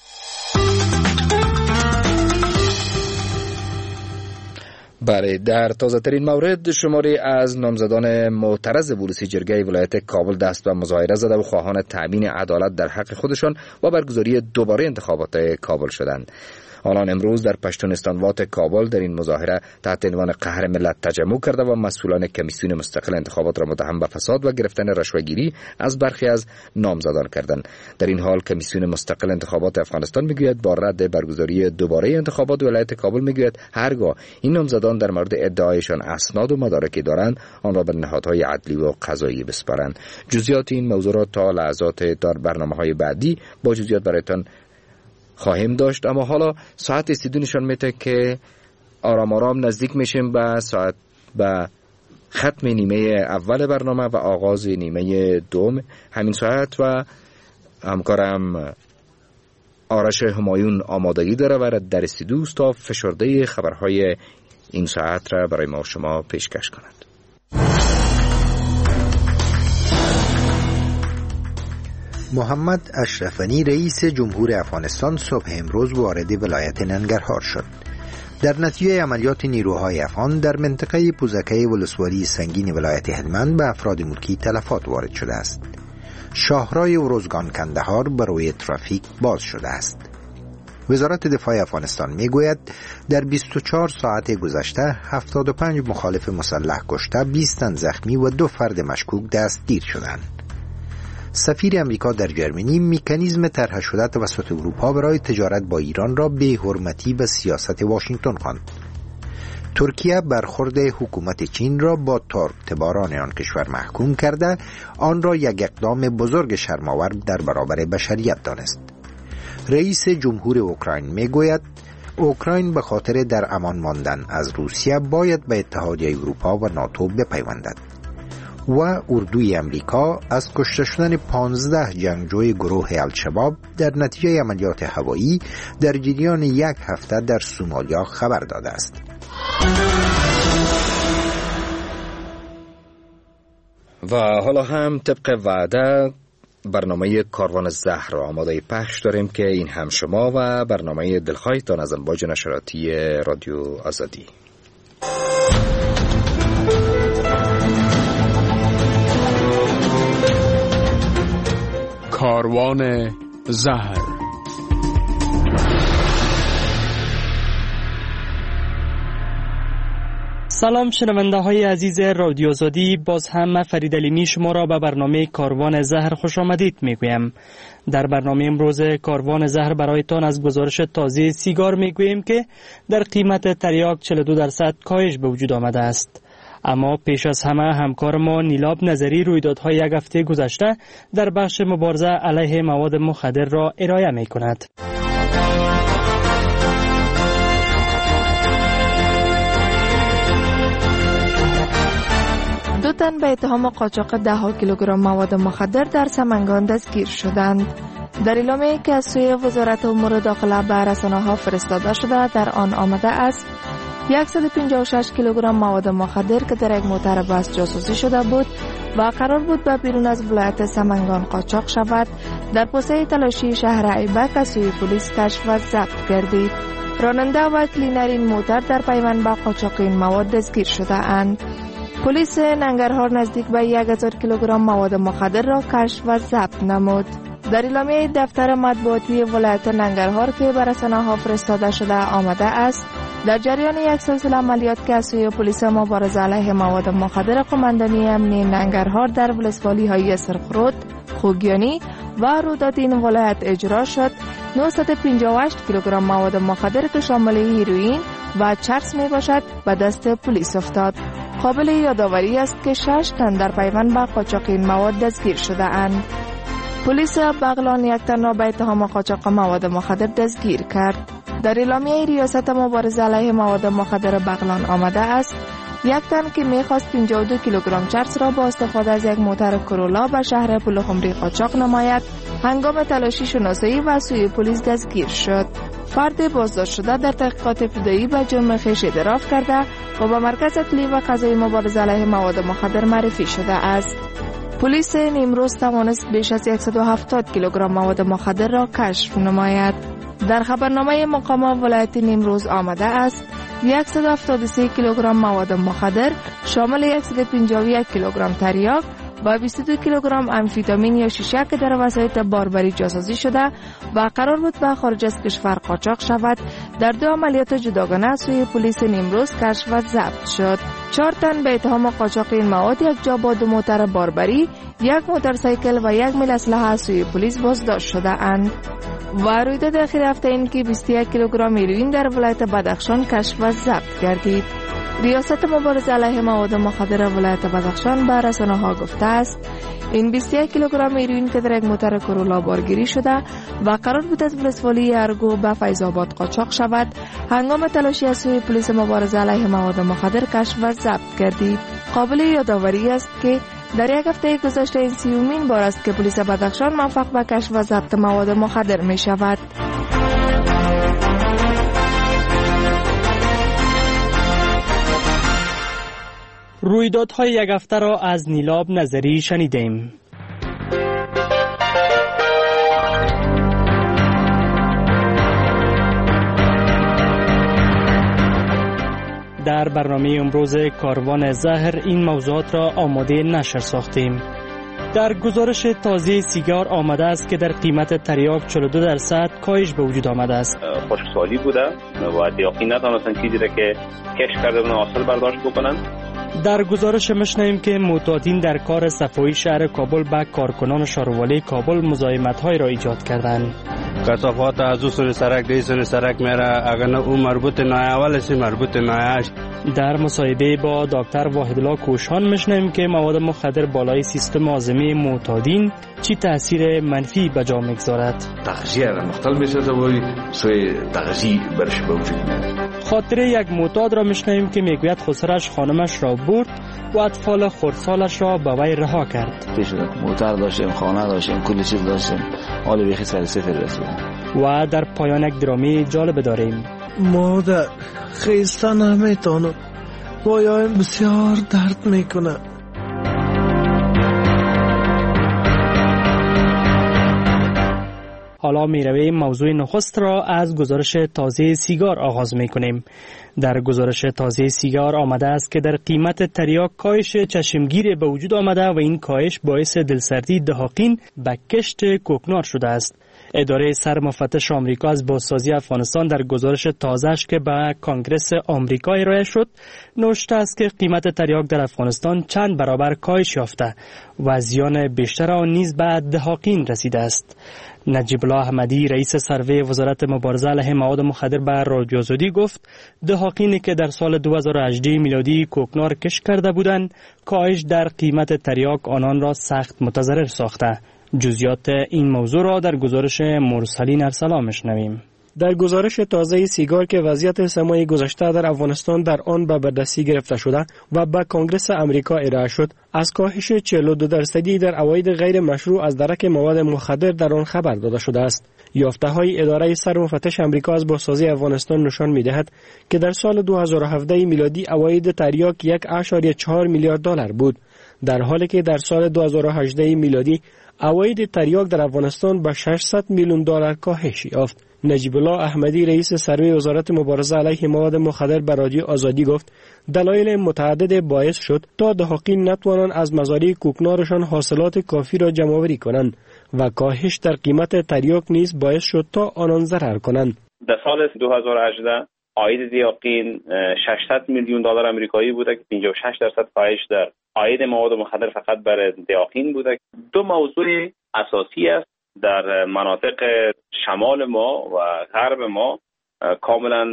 بله، در تازه ترین مورد شماری از نامزدان معترض ولسی جرگه ولایت کابل دست به مظاهره زده و خواهان تأمین عدالت در حق خودشان و برگزاری دوباره انتخابات کابل شدند. آنان امروز در پشتونستانوات کابل در این مظاهره تحت عنوان قهر ملت تجمع کرده و مسئولان کمیسیون مستقل انتخابات را متهم به فساد و گرفتن رشوه‌گیری از برخی از نامزدان کردند. در این حال کمیسیون مستقل انتخابات افغانستان میگوید با رد برگزاری دوباره انتخابات ولایت کابل میگوید هرگاه این نامزدان در مورد ادعایشان اسناد و مدارکی دارند آن را به نهادهای عدلی و قضایی بسپارند. جزئیات این موضوع را تا لحظات در برنامه‌های بعدی با جزئیات برایتان خواهیم داشت، اما حالا ساعت استودیو نشان میده که آرام آرام نزدیک میشیم به ختم نیمه اول برنامه و آغاز نیمه دوم همین ساعت و همکارم آرش همایون آمادگی داره و در استودیو است تا فشرده خبرهای این ساعت را برای ما شما پیشکش کند. محمد اشرف غنی رئیس جمهور افغانستان صبح امروز وارد ولایت ننگرهار شد. در نتیجه عملیات نیروهای افغان در منطقه پوزکه ولسوالی سنگین ولایت هلمند به افراد ملکی تلفات وارد شده است. شاهراه ارزگان کندهار برای ترافیک باز شده است. وزارت دفاع افغانستان میگوید در 24 ساعت گذشته 75 مخالف مسلح کشته، 20 تن زخمی و 2 فرد مشکوک دستگیر شدند. سفیر امریکا در جرمنی مکانیزم طرح شده توسط اروپا برای تجارت با ایران را بی‌حرمتی به سیاست واشنگتن خواند. ترکیه برخورد حکومت چین را با تارک‌تباران آن کشور محکوم کرده، آن را یک اقدام بزرگ شرم‌آور در برابر بشریت دانست. رئیس جمهور اوکراین میگوید اوکراین به خاطر در امان ماندن از روسیه باید به اتحادیه اروپا و ناتو بپیوندد. و اردوی امریکا از کشته شدن 15 جنگجوی گروه الشباب در نتیجه عملیات هوایی در جریان 1 هفته در سومالیا خبر داده است. و حالا هم طبق وعده برنامه کاروان زهر را آماده پخش داریم که این هم شما و برنامه دلخواهتان از امواج نشراتی رادیو آزادی. کاروان زهر. سلام شنونده های عزیز رادیو آزادی، باز هم فرید علیمی شما را به برنامه کاروان زهر خوش آمدید میگویم. در برنامه امروز کاروان زهر برایتان از گزارش تازه سیگار میگوییم که در قیمت تریاک 42% کاهش به وجود آمده است. اما پیش از همه همکار ما نیلاب نظری رویدادهای 1 هفته گذشته در بخش مبارزه علیه مواد مخدر را ارائه می کند. دو تن به اتهام قاچاق 10 کیلوگرم مواد مخدر در سمنگان دستگیر شدند. در اعلامیه‌ای که از سوی وزارت امور داخله به رسانه‌ها فرستاده شده در آن آمده است 156 کیلوگرم مواد مخدر که در یک موتر بس جاسوسی شده بود و قرار بود به بیرون از ولایت سمنگان قاچاق شود، در پوسه تلاشی شهر ایبک از سوی پلیس کشف و ضبط گردید. راننده و کلینر این موتر در پیوند به قاچاق این مواد دستگیر شده اند. پلیس ننگرهار نزدیک به 1000 کیلوگرم مواد مخدر را کشف و ضبط نمود. در اعلامیه دفتر مطبوعاتی ولایت ننگرهار که به رسانه‌ها فرستاده شده آمده است در جریان یک سلسله عملیات که از سوی پلیس مبارزه علیه مواد مخدر قماندانی امنی ننگرهار در ولسوالی‌های سرخرود، خوگیانی و روداد این ولایت اجرا شد، 958 کیلوگرم مواد مخدر که شامل هیروئین و چرس می باشد به دست پلیس افتاد. قابل یادآوری است که 6 تن در پیوند به قاچاق این مواد دستگیر شده اند. پلیس بغلان 1 تن را به اتهام قاچاق مواد مخدر دستگیر کرد. در اعلامیه ریاست مبارزه علیه مواد مخدر بغلان آمده است 1 تن که میخواست 52 کیلوگرم چرس را با استفاده از یک موتر کرولا به شهر پلخمری قاچاق نماید، هنگام تلاشی شناسایی و سوی پلیس دستگیر شد. فرد بازداشت شده در تحقیقات ابتدایی به جرم خویش اعتراف کرده و به مرکز اطلاعی و قضایی مبارزه علیه مواد مخدر معرفی شده است. پلیس نیمروز توانست بیش از 170 کیلوگرم مواد مخدر را کشف نماید. در خبرنامه مقام ولایت نیمروز آمده است 173 کیلوگرم مواد مخدر شامل 151 کیلوگرم تریاک و 22 کیلوگرم امفیتامین یا شیشه که در وسایط باربری جاسازی شده و قرار بود به خارج از کشور قاچاق شود، در 2 عملیات جداگانه سوی پلیس نیمروز کشف و ضبط شد. 4 تن به اتهام قاچاق این مواد یک جا با 2 موتر باربری، 1 موتورسایکل و 1 میل اسلحه سوی پلیس بازداشت شده اند. و رویداد اخیر هفته این که 21 کیلوگرم هیروئین در ولایت بدخشان کشف و ضبط گردید. ریاست مبارزه علیه مواد مخدر ولایت بدخشان به رسانه‌ها گفته است این 21 کیلوگرم هیروئین که در یک موتر کرولا بارگیری شده و قرار بود از ولسوالی ارگو به فیض‌آباد قاچاق شود، هنگام تلاشی از سوی پلیس مبارزه علیه مواد مخدر کشف و ضبط گردید. قابل یادآوری است که در یک هفته گذشته این 30مین بار است که پلیس بدخشان موفق به کشف و ضبط مواد مخدر می شود. رویدادهای یک هفته را از نیلاب نظری شنیدیم. در برنامه امروز کاروان زهر این موضوعات را آماده نشر ساختیم. در گزارش تازه سیگار آمده است که در قیمت تریاک 42% کاهش به وجود آمده است. خشکسالی بوده و دیاقی نتانستن چیزی را که کش کرده بودن حاصل برداشت بکنن. در گزارش میشنویم که معتادین در کار صفایی شهر کابل به کارکنان شاروالی کابل مزاحمت‌های را ایجاد کردند. کثافات از سر سرک دی سر سرک میره، اگر نه اون مربوط نای اول است مربوط نایش. در مصاحبه با دکتر واحدالله کوشان میشنویم که مواد مخدر بالای سیستم هاضمه معتادین چی تاثیر منفی به جا میگذارد. تغذیه را مختل میسازه و سوی تغذیه برش به وجود میاد. خاطره یک معتاد را میشنویم که میگوید خسرش خانمش را برد و اطفال خردسالش را به وی رها کرد. پیش موتر داشتیم، خانه داشتیم، کلی چیز داشتیم، حال بیخی سر صفر رسیدیم. و در پایان یک درامی جالب داریم. مادر خیسته نمیتونم، پایم بسیار درد میکنه. حالا میرویم موضوع نخست را از گزارش تازه سیگار آغاز میکنیم. در گزارش تازه سیگار آمده است که در قیمت تریاک کاهش چشمگیر به وجود آمده و این کاهش باعث دلسردی دهاقین به کشت کوکنار شده است. اداره سرمفتش آمریکا از بازسازی افغانستان در گزارش تازه‌اش که به کانگرس آمریکا ارائه شد نوشته است که قیمت تریاک در افغانستان چند برابر کاهش یافته و زیان بیشتر آن نیز به دهاقین رسیده است. نجیب الله احمدی رئیس سروه وزارت مبارزه علیه مواد مخدر به رادیو آزادی گفت دهاقینی که در سال 2018 میلادی کوکنار کش کرده بودند کاهش در قیمت تریاک آنان را سخت متضرر ساخته. جزئیات این موضوع را در گزارش مرسلین ارسلان میشنویم. در گزارش تازه سیگار که وضعیت سه گذشته در افغانستان در آن به بررسی گرفته شده و به کانگرس آمریکا ارائه شد، از کاهش 42% در عواید غیر مشروع از درک مواد مخدر در آن خبر داده شده است. یافته‌های اداره سرمفتش آمریکا از بازسازی افغانستان نشان می‌دهد که در سال 2017 میلادی عواید تریاک 1.4 میلیارد دلار بود، در حالی که در سال 2018 میلادی عواید تریاک در افغانستان به 600 میلیون دلار کاهش یافت. نجیب الله احمدی رئیس سروه وزارت مبارزه علیه مواد مخدر به رادیو آزادی گفت دلایل متعدد باعث شد تا دهاقین نتوانند از مزارع کوکنارشان حاصلات کافی را جمع‌آوری کنند و کاهش در قیمت تریاک نیز باعث شد تا آنان ضرر کنند. در سال 2018 عاید دیاقین 600 میلیون دلار آمریکایی بوده که 56% کاهش در عاید مواد مخدر فقط برای دیاقین بوده. دو موضوع اساسی است در مناطق شمال ما و غرب ما کاملا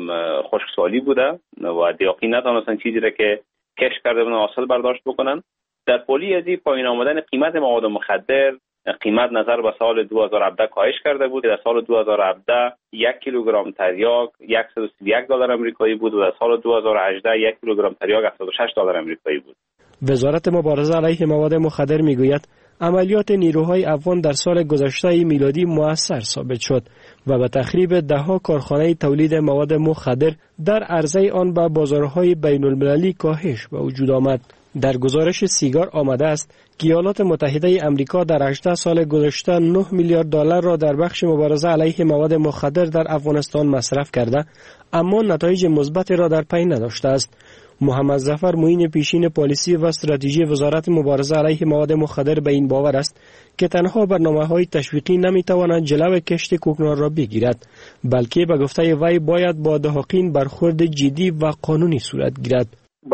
خشکسالی بوده و دیاقین نتونستن چیزی را که کش کرده بودن حاصل برداشت بکنن. در پلی از این پایین آمدن قیمت مواد مخدر، قیمت نظر به سال 2017 کاهش کرده بود. در سال 2017 1 کیلوگرم تریاک 131 دلار آمریکایی بود و در سال 2018 1 کیلوگرم تریاک 76 دلار آمریکایی بود. وزارت مبارزه علیه مواد مخدر میگوید عملیات نیروهای افغان در سال گذشته میلادی مؤثر ثابت شد و به تخریب ده‌ها کارخانه تولید مواد مخدر در عرضه آن به بازارهای بین المللی کاهش به وجود آمد. در گزارش سیگار آمده است که ایالات متحده آمریکا در 18 سال گذشته 9 میلیارد دلار را در بخش مبارزه علیه مواد مخدر در افغانستان مصرف کرده، اما نتایج مثبتی را در پی نداشته است. محمد ظفر معین پیشین پالیسی و استراتژی وزارت مبارزه علیه مواد مخدر به این باور است که تنها برنامه‌های تشویقی نمی‌توانند جلو کشت کوکنار را بگیرد، بلکه به گفته وی باید با دهقین برخورد جدی و قانونی صورت گیرد.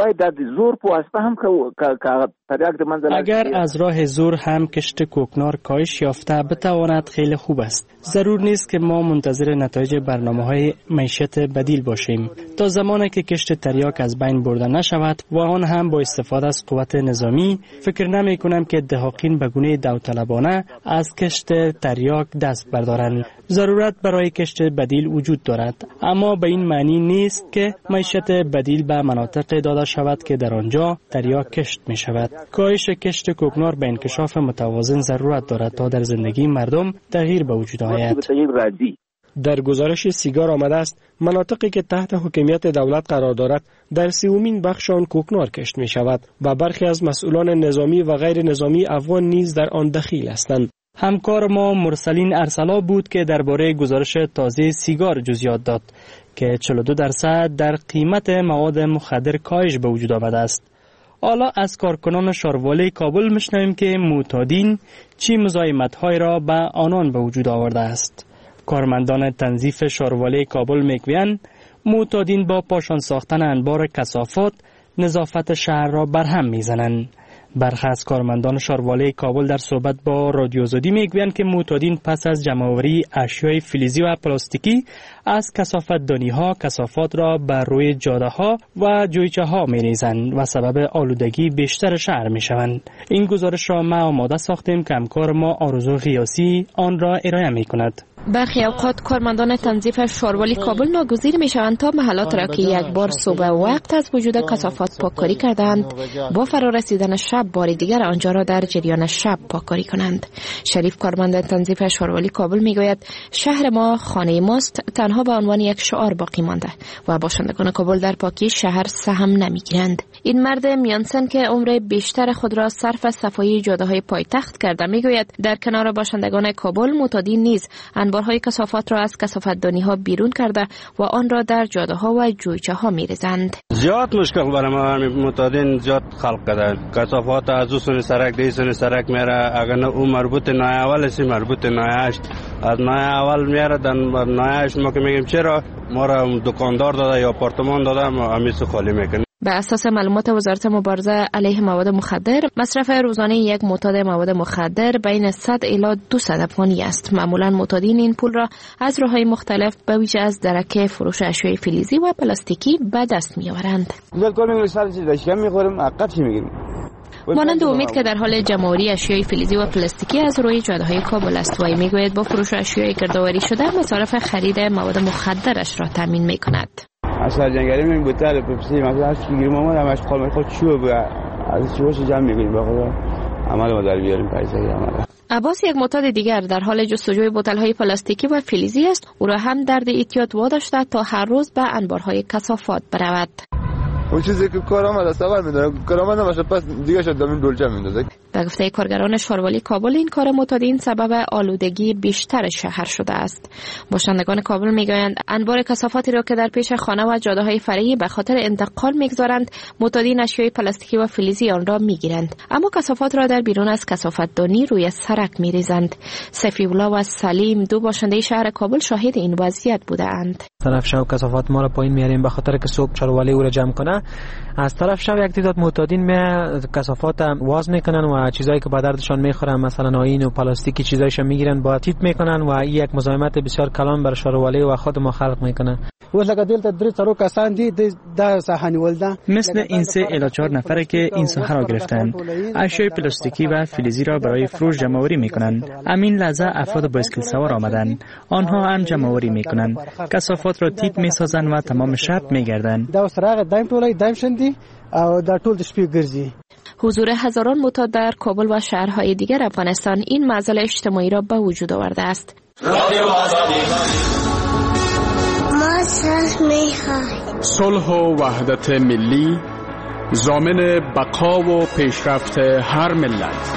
اگر از راه زور هم کشت کوکنار کاهش یافته بتواند خیلی خوب است. ضرور نیست که ما منتظر نتایج برنامه‌های معیشت بدیل باشیم تا زمانی که کشت تریاک از بین برده نشود و آن هم با استفاده از قوت نظامی. فکر نمی کنم که دهقین به گونه داوطلبانه از کشت تریاک دست بردارند. ضرورت برای کشت بدیل وجود دارد، اما به این معنی نیست که معیشت بدیل به مناطق داده شود که در آنجا تریاک کشت می شود. کاهش کشت کوکنار به انکشاف متوازن ضرورت دارد تا در زندگی مردم تغییر به وجود آید. در گزارش سیگار آمده است مناطقی که تحت حکمیت دولت قرار دارد در 30مین بخش آن کوکنار کشت می شود و برخی از مسئولان نظامی و غیر نظامی افغان نیز در آن دخیل هستند. همکار ما مرسلین ارسلا بود که درباره گزارش تازه سیگار جزئیات داد که 42% در قیمت مواد مخدر کاهش به وجود آمده است. حالا از کارکنان شاروالی کابل میشنویم که معتادین چی مزاحمت‌های را به آنان به وجود آورده است. کارمندان تنظیف شاروالی کابل میگویند معتادین با پاشان ساختن انبار کثافات نظافت شهر را برهم میزنند. برخی از کارمندان شاروالی کابل در صحبت با رادیو آزادی میگویند که معتادین پس از جمع‌آوری اشیای فلزی و پلاستیکی از کثافت‌دانی‌ها کثافات را بر روی جاده‌ها و جویچه‌ها می‌ریزند و سبب آلودگی بیشتر شهر می‌شوند. این گزارش را ما آماده ساختیم که همکار ما آرزو غیاسی آن را ارائه می‌کند. برخی اوقات کارمندان تنظیف شاروالی کابل ناگزیر میشوند تا محلات را که یک بار صبح وقت از وجود کثافات پاککاری کردند با فرارسیدن شب بار دیگر آنجا را در جریان شب پاککاری کنند. شریف کارمند تنظیف شاروالی کابل میگوید شهر ما خانه ماست، تنها به عنوان یک شعار باقی مانده و باشندگان کابل در پاکی شهر سهم نمیگیرند. این مرد میانسن که عمر بیشتر خود را صرف صفایی جاده‌های پایتخت کرده میگوید در کنار باشندگان کابل معتادین نیز انبارهای کثافات را از کثافت‌دانی‌ها بیرون کرده و آن را در جاده‌ها و جویچه‌ها می‌ریزند. زیاد مشکل برای ما معتادین زیاد خلق کرده. کثافات از اون سرک دیسون سرک میره، اگر نه اون مربوط نای اول است مربوط نای هشت از نای اول میاره در نای هشت ما که میگیم چرا ما را دکاندار داده یا آپارتمان داده ما همیشه خالی میکنیم. به اساس معلومات وزارت مبارزه علیه مواد مخدر، مصرف روزانه یک معتاد مواد مخدر بین 100 الی 200 افغانی است. معمولا معتادین این پول را از راه‌های مختلف به ویژه از درک فروش اشیاء فلزی و پلاستیکی به دست می‌آورند. مانند امید که در حال جمع‌آوری اشیاء فلزی و پلاستیکی از روی جاده‌های کابل است و میگوید با فروش اشیاء گردآوری شده مصارف خرید مواد مخدرش را تامین می‌کند. اصلا جنگلی من بوتل پپسی مثلا هر چی گیریم ما همش خود چوب از چوبش جمع می‌کنیم به خدا عمل ما در بیاریم پیسه عمل. عباس یک معتاد دیگر در حال جستجوی بوتل‌های پلاستیکی و فلزی است. او را هم درد اعتیاد واداشته تا هر روز به انبارهای کثافات برود. اون چیزی که کارم است اول می‌دونم کارم نباشه پس دیگه شد دامین دولچه میندازه. به گفته کارگران شاروالی کابل این کار معتادین سبب آلودگی بیشتر شهر شده است. باشندگان کابل میگویند انبار کثافاتی را که در پیش خانه و جاده‌های فرعی به خاطر انتقال میگذارند معتادین اشیاء پلاستیکی و فلزی آن را میگیرند، اما کثافات را در بیرون از کثافت‌دانی روی سرک میریزند. سفی‌الله و سلیم دو باشنده شهر کابل شاهد این وضعیت بودند. طرف شب کثافات ما را پایین میاریم به خاطر که صبح شاروالی او را جمع کنه. از طرف شب یک تعداد معتادین کثافات واز میکنن و چیزایی که به دردشان میخورن مثلا آیین و پلاستیکی چیزایشون میگیرن با تیپ میکنن و این یک مزاحمت بسیار کلان بر شاروالی و خود ما خلق میکنه. مثل این 3 الی 4 نفره که این ساحه را گرفتند اشیاء پلاستیکی و فلزی را برای فروش جمع‌آوری میکنند. همین لحظه افراد با اسکیل سوار آمدند، آنها هم جمع‌آوری میکنند، کثافات را تیپ میسازند و تمام شب میگردند. حضور هزاران معتاد در کابل و شهرهای دیگر افغانستان این معضل اجتماعی را به وجود آورده است. ما صلح می‌خواهیم. صلح و وحدت ملی ضامن بقا و پیشرفت هر ملت.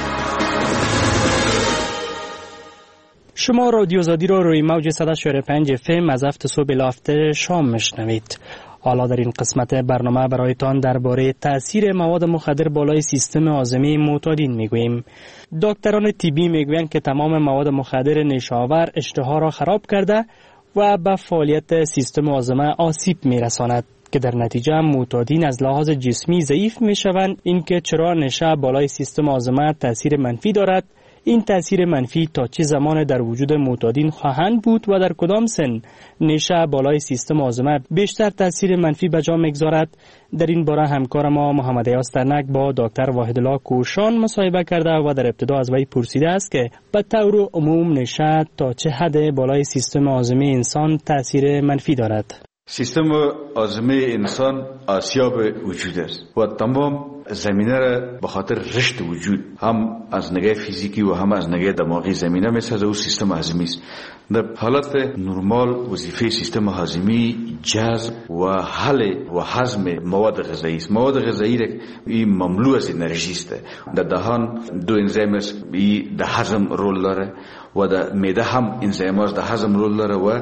شما رادیو آزادی را روی موج 100.5 FM از هفت صبح الی هفت شام میشنوید. حالا در این قسمت برنامه برایتان درباره تأثیر مواد مخدر بالای سیستم هاضمه معتادین میگوییم. دکتران طبی میگویند که تمام مواد مخدر نشاور اشتها را خراب کرده و به فعالیت سیستم هاضمه آسیب میرساند که در نتیجه معتادین از لحاظ جسمی ضعیف میشوند. اینکه چرا نشه بالای سیستم هاضمه تأثیر منفی دارد، این تأثیر منفی تا چه زمان در وجود معتادین خواهند بود و در کدام سن نشه بالای سیستم هاضمه بیشتر تأثیر منفی به جا میگذارد، در این باره همکار ما محمد ایاز ترنک با دکتر واحدالله کوشان مصاحبه کرده و در ابتدا از وی پرسیده است که به طور عموم نشه تا چه حد بالای سیستم هاضمه انسان تأثیر منفی دارد. سیستم هاضمه انسان آسیاب وجود است و تمام زمینه را به خاطر رشد وجود هم از نگاه فیزیکی و هم از نگاه دماغی زمینه میسازه و سیستم هاضمی است. در حالت نرمال وظیفه سیستم هاضمی جذب و حل و هضم مواد غذایی است. مواد غذایی این مملو از انرژی است. در دهان دو انزیم است، این در هضم رول داره و در معده هم انزیم است در هضم رول داره و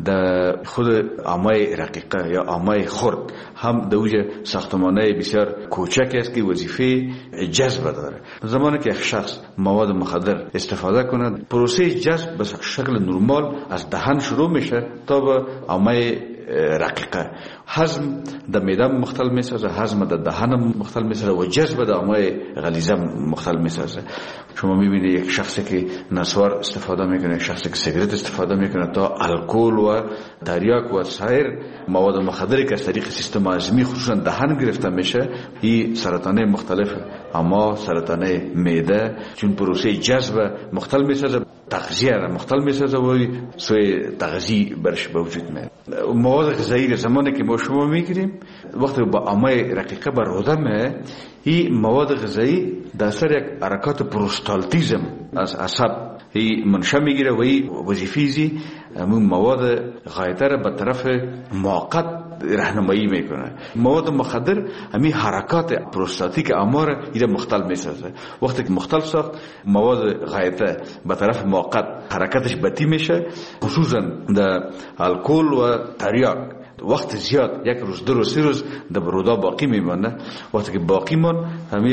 در خود آمای رقیقه یا آمای خرد هم در اوج ساختمانه بسیار کوچک است که وظیفه جذب داره. زمانی که یک شخص مواد مخدر استفاده کند، پروسه جذب به شکل نرمال از دهان شروع میشه تا به آمای رقیقه. هضم در معده مختل میسازه، هضم در دهان مختل میسازه و جذب در آمای غلیظه مختل میسازه. شما میبینید یک شخصی که نسوار استفاده میکنه، یک شخصی که سیگرت استفاده میکنه تا الکل و تریاک و سایر مواد مخدری که از طریق سیستم هاضمی خصوصا دهان گرفته میشه، این سرطانه مختلف اما سرطانه معده چون پروسه جذب مختل میسازه، تغذیه را مختل میسازه و سوی تغذیه برش به وجود میاد. مواد غذایی زمانی که ما شما میگیریم وقتی با آمای رقیقه بر رودمه، این مواد غذایی در اثر یک حرکات پروستالتیزم از عصب این منشأ میگیره و این وظیفه همون مواد غایطه را به طرف موقت راهنمایی میکنه. مواد مخدر همین حرکات پروستاتیک آمار ایره مختل میسازه. وقتی که مختل ساخت مواد غایطه به طرف موقت حرکتش بطی میشه، خصوصا در الکل و تریاک وقت زیاد یک روز دو روز سه روز در رودا باقی میمانه. وقتی که باقی مان همین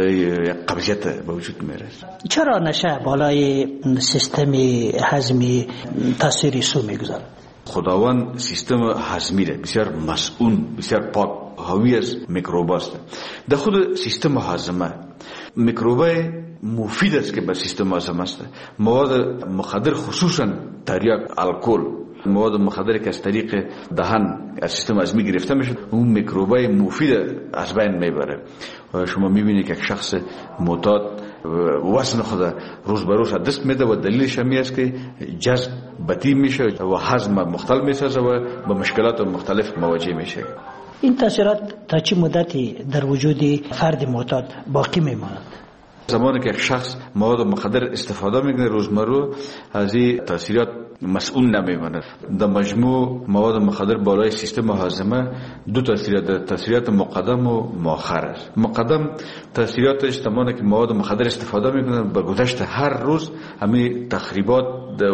قبضیت به وجود میره. چرا نشه بالای سیستم هضمی تاثیری سو میگذاره؟ خداوند سیستم هضمی را بسیار مسئول، بسیار پاک، حاوی از میکروب است. در خود سیستم هاضمه میکروبای مفید است که به سیستم هاضمه است. مواد مخدر خصوصا تریاک، الکل، مواد مخدر که از طریق دهان از سیستم هاضمی گرفته میشه، اون میکروبای مفید از بین میبره. و شما میبینید که یک شخص معتاد وزن خود روز به روز دست میده و دلیلش همین است که جذب بطی میشه و هضم مختل میسازه و با مشکلات مختلف مواجه میشه. این تاثیرات تا چه مدتی در وجود فرد معتاد باقی میماند؟ زمانی که یک شخص مواد مخدر استفاده میکنه روزمره، از این تاثیرات مسئول نمیماند. در مجموع مواد مخدر بالای سیستم هاضمه دو تاثیرات مقدم و مؤخر است. مقدم تاثیراتش زمانی که مواد مخدر استفاده میکنه به گذشت هر روز همین تخریبات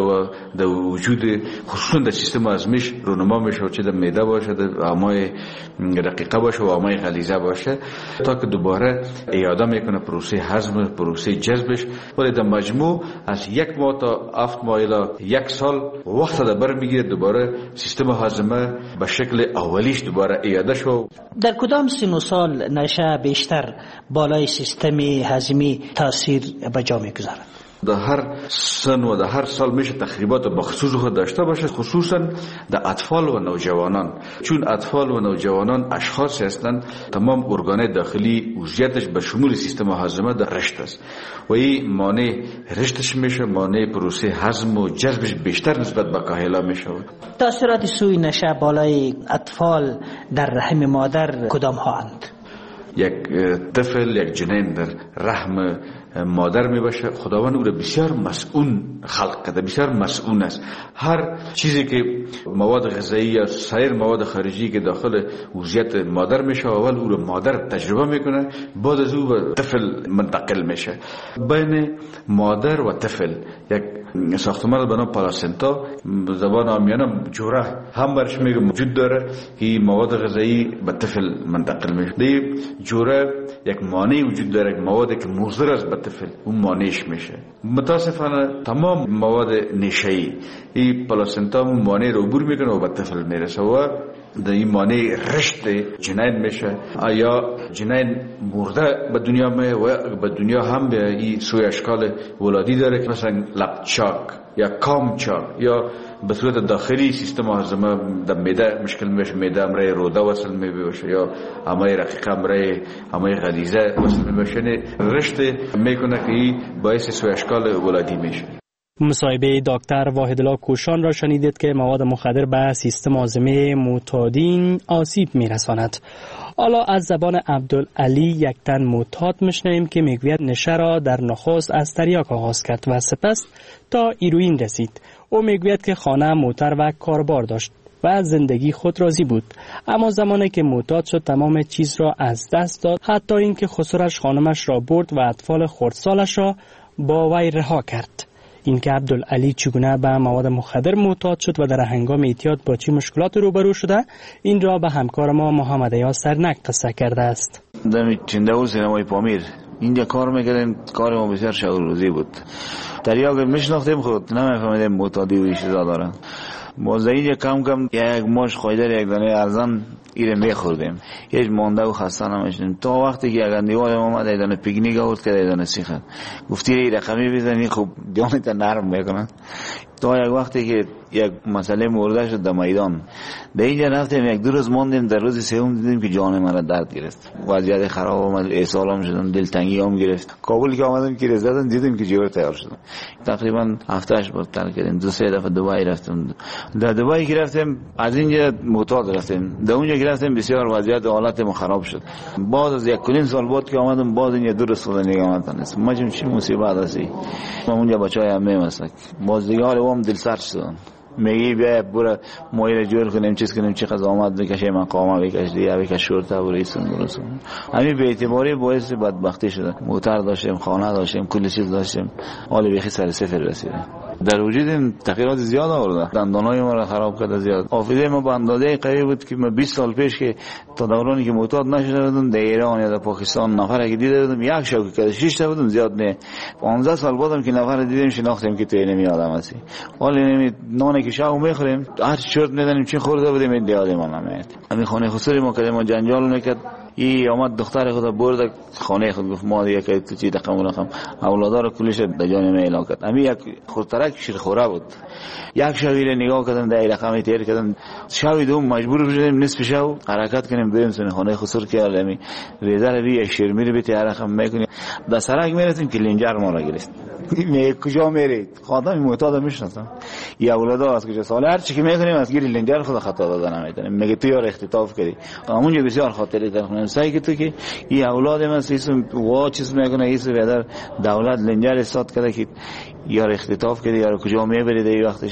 در وجود خصوصا در سیستم هاضمیش رونما میشه، چه در معده باشه، در آمای رقیقه باشه و آمای غلیظه باشه، تا که دوباره اعاده میکنه پروسه هضم، پروسه جذبش. ولی در مجموع از یک ماه تا 7 ماه الی یک سال وقت در بر میگیره دوباره سیستم هاضمه به شکل اولیش دوباره اعاده شو. در کدام سن و سال نشه بیشتر بالای سیستم هاضمی تاثیر به جا میگذاره؟ در هر سن و در هر سال میشه تخریبات بخصوص خود داشته باشه، خصوصا در اطفال و نوجوانان، چون اطفال و نوجوانان اشخاص هستند تمام ارگان داخلی وضعیتش به شمول سیستم هاضمه در رشد است و این مانع رشدش میشه، مانع پروسه هضم و جذبش بیشتر نسبت به کاهلا میشه. تاثیرات سوی نشه بالای اطفال در رحم مادر کدام ها اند؟ یک طفل، یک جنین در رحم مادر می باشه، خداوند او را بسیار مسئول خلق کرده، بسیار مسئول است. هر چیزی که مواد غذایی یا سایر مواد خارجی که داخل وضعیت مادر میشه، اول او را مادر تجربه میکنه، بعد از او به طفل منتقل میشه. بین مادر و طفل یک ساختمان به نام پلاسنتا، زبان عامیانه جوره هم برش میگه موجود داره که مواد غذایی به طفل منتقل میشه. دی جوره یک مانع وجود داره، یک موادی که مضر است به طفل، اون مانعش میشه. متاسفانه تمام مواد نشه‌ای این پلاسنتا مانع رو عبور میکنه و به طفل میرسه و در این مانع رشد جنین میشه یا جنین مرده به دنیا میه و به دنیا هم به این سوی اشکال ولادی داره که مثلا لب چاک یا کام چاک یا به صورت داخلی سیستم هاضمه در معده مشکل میشه، معده امرای روده وصل میشه یا امای رقیقه امرای امای غلیظه وصل میشه، رشد میکنه که این باعث سوی اشکال ولادی میشه. مصاحبه دکتر واحدالله کوشان را شنیدید که مواد مخدر به سیستم هاضمه معتادین آسیب میرساند. حالا از زبان عبدالعلی یک تن معتاد میشنویم که میگوید نشه را در نخست از تریاک آغاز کرد و سپس تا هیروئین رسید. او میگوید که خانه، موتر و کاربار داشت و از زندگی خود راضی بود، اما زمانی که معتاد شد تمام چیز را از دست داد، حتی اینکه خسرش خانمش را برد و اطفال خردسالش را با وی رها کرد. اینکه عبدالعلی چگونه به مواد مخدر معتاد شد و در هنگام اعتیاد با چه مشکلات روبرو شده، این را به همکار ما محمد عیاض سرنک قصه کرده است. در چنده‌ور سینمای پامیر اینجا کار میکردیم، کار ما بسیار شغل روزی بود. تریاک میشناختیم، خود نمیفهمیدیم معتادی و چیزا دارن. باز اینجا کم کم یک ماش خویدر یک دانه ارزان ایره میخوردیم، هیچ مانده و خسته نمیشدیم تا وقتی که یک اندیوال اومد یک دانه پیکنیک آورد که یک دانه سیخن گفتی ای رقمی بزنی خوب جانت نرم میکنن. تا یک وقتی که یک مسئله مرده شد در میدان، در اینجا رفتیم یک دو روز ماندیم، در روز سوم دیدیم که جان من را درد گرفت، وضعیت خراب آمد، اسهالم شدم، دلتنگی هم گرفت. کابل که آمدم که رزدن دیدیم که جور تیار شدم. تقریبا هفتهش بود ترک کردیم، 2-3 دفعه دبی رفتیم. در دبی که رفتیم از اینجا معتاد رفتیم، در اونجا که رفتیم بسیار وضعیت حالت ما خراب شد. بعد از 1.5 سال بعد که آمدم باز اینجا دو روز خود نگاه آمدن ما چه مصیبت هستی. ما اونجا بچهای هم میمسک باز دیگه هم دل سرد شدن، میگی بیا برو مویل جور کنیم چیز کنیم، چه قضا آمد بکشه مقامه بکش دیگه بکش شورته بریسون برسون. همین به اعتباری باعث بدبختی شده. موتر داشتیم، خانه داشتیم، کلی چیز داشتیم، حال بیخی سر صفر رسیدیم. در وجود تغییرات زیاد آورده، دندانای ما را خراب کرده زیاد. حافظه ما به اندازه قوی بود که ما 20 سال پیش که تا دورانی که معتاد نشده بودم در ایران یا در پاکستان نفر که دیده بودم یک شوک کرده 6 تا بودم، زیاد نه. 15 سال بعدم که نفر دیدیم شناختیم که تو اینمی آدم هستی. حالا اینمی نانی که شاو میخوریم هر چرت میدونیم چی خورده بودیم این دیاد ما نمیاد. همین خانه خسری ما کردیم، ما جنجال میکرد. ای آمد دختر خود برد خانه خود گفت ما دیگه که تو چی رقم اولادا رو کلیش در جان ما اعلام کرد. همین یک خورترک شیرخوره بود. یک شویل نگاه کردم در رقم تیر کردم، شوی دوم مجبور شدیم نصف شو حرکت کنیم بریم سن خانه خسر که علمی ریزر بی شیرمیر بیت رقم میکنیم. در سرک میرسیم که لنجر ما را گرفت. می کجا میرید؟ خاطر معتاد میشناسم. یا اولادا از کجا سال هر چی که میکنیم از گیر لنجر خود خطا دادن نمیتونیم. میگه تو یار اختطاف کردی. اونجا بسیار خاطره دارم. سعی که تو که این اولاد من سیستم وا چیز میکنه ایسو بیادر دولت لنجر استاد کرده که یار اختطاف کرده یار کجا میبرید این وقتش.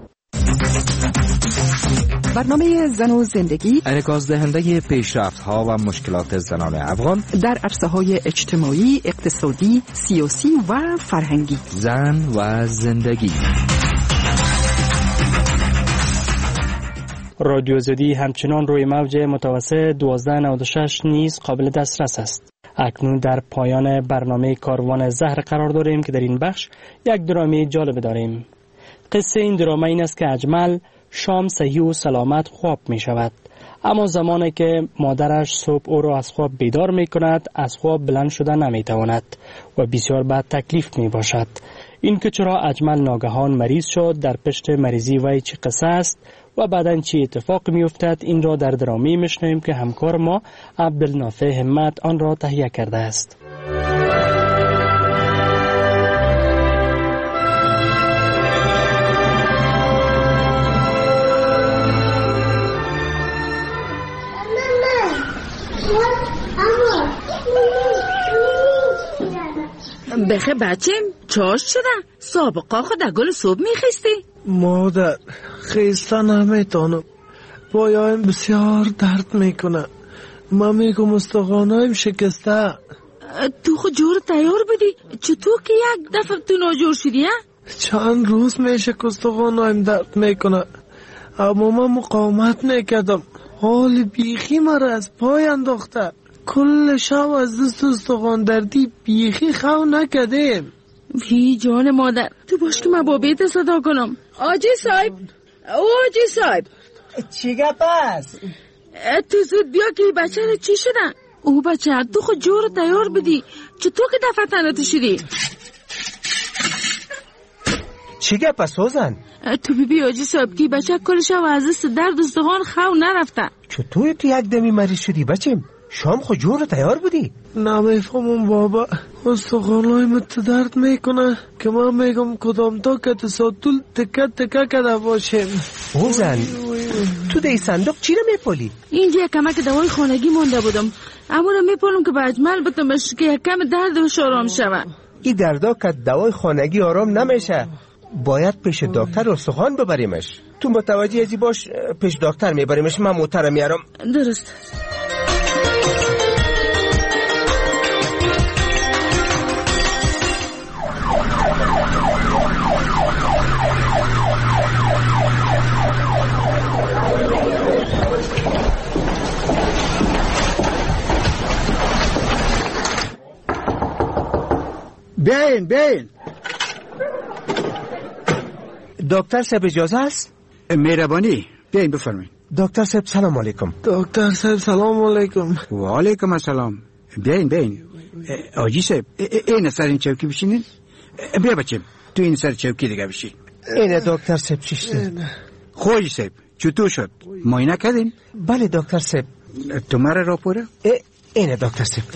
برنامه زن و زندگی انعکاس دهنده پیشرفت‌ها و مشکلات زنان افغان در عرصه‌های اجتماعی، اقتصادی، سیاسی و فرهنگی. زن و زندگی. رادیو آزادی همچنان روی موج متوسط 1296 نیز قابل دسترس است. اکنون در پایان برنامه کاروان زهر قرار داریم که در این بخش یک درامی جالب داریم. قصه این دراما این است که اجمل شام صحیح و سلامت خواب می شود، اما زمانی که مادرش صبح او را از خواب بیدار می کند از خواب بلند شده نمی تواند و بسیار بد تکلیف می باشد. این که چرا اجمل ناگهان مریض شد، در پشت مریضی وی چه قصه است و بعداً چه اتفاق می افتد، این را در درامی می شنویم که همکار ما عبدالنافع همت آن را تهیه کرده است. بخه بچم چاش شده؟ سابقا خود گل صبح میخستی؟ مادر خیسته نمیتونم، پایایم بسیار درد میکنه. من میگم استخوانایم شکسته. تو خود جور تیار بودی؟ چطور که یک دفعه تو ناجور شدی؟ چند روز میشه که استخوانایم درد میکنه، اما من مقاومت نکردم. حال بیخی مرا از پای انداخته. کل شب از دست استخوان دردی بیخی خو نکردیم. بی جان مادر، تو باش که من بابیت صدا کنم. آجی صاحب، آجی صاحب، چی گپ است؟ تو زود بیا که بچه رو چی شده؟ او بچه تو خود جور تیار بدی، چطور که دفعه تنت شدی؟ چی گپ است سوزن؟ تو بی آجی صاحب که بچه کل شب از دست درد استخوان خو نرفته. چطور تو یک دمی مریض شدی بچم؟ شام خود جور تیار بودی؟ نمیفهمم بابا، استخوانای مت درد میکنه که من میگم کدام تا که تساتول تکه تکه کده باشیم. اوزن تو دی صندوق چی رو میپولی؟ اینجا یک کمک دوای خانگی مونده بودم، اما رو میپولم که به اجمل بتمش که یک کم دردش آرام شود. این دردا که دوای خانگی آرام نمیشه، باید پیش دکتر استخوان ببریمش. تو متوجه ازی باش، پیش دکتر میبریمش. من موتر میارم. درست. بیاین دکتر صاحب اجازه است؟ مهربانی بیاین بفرمایید. دکتر صاحب سلام علیکم. دکتر صاحب سلام علیکم. و علیکم السلام. بیاین آجی صاحب این سر این چوکی بشینین. بیا بچم تو این سر چوکی دیگه بشین. اینه دکتر صاحب چیشته؟ خوی صاحب چطور شد؟ معاینه کردین؟ بله دکتر صاحب. تو مرا راپوره؟ اینه دکتر صاحب.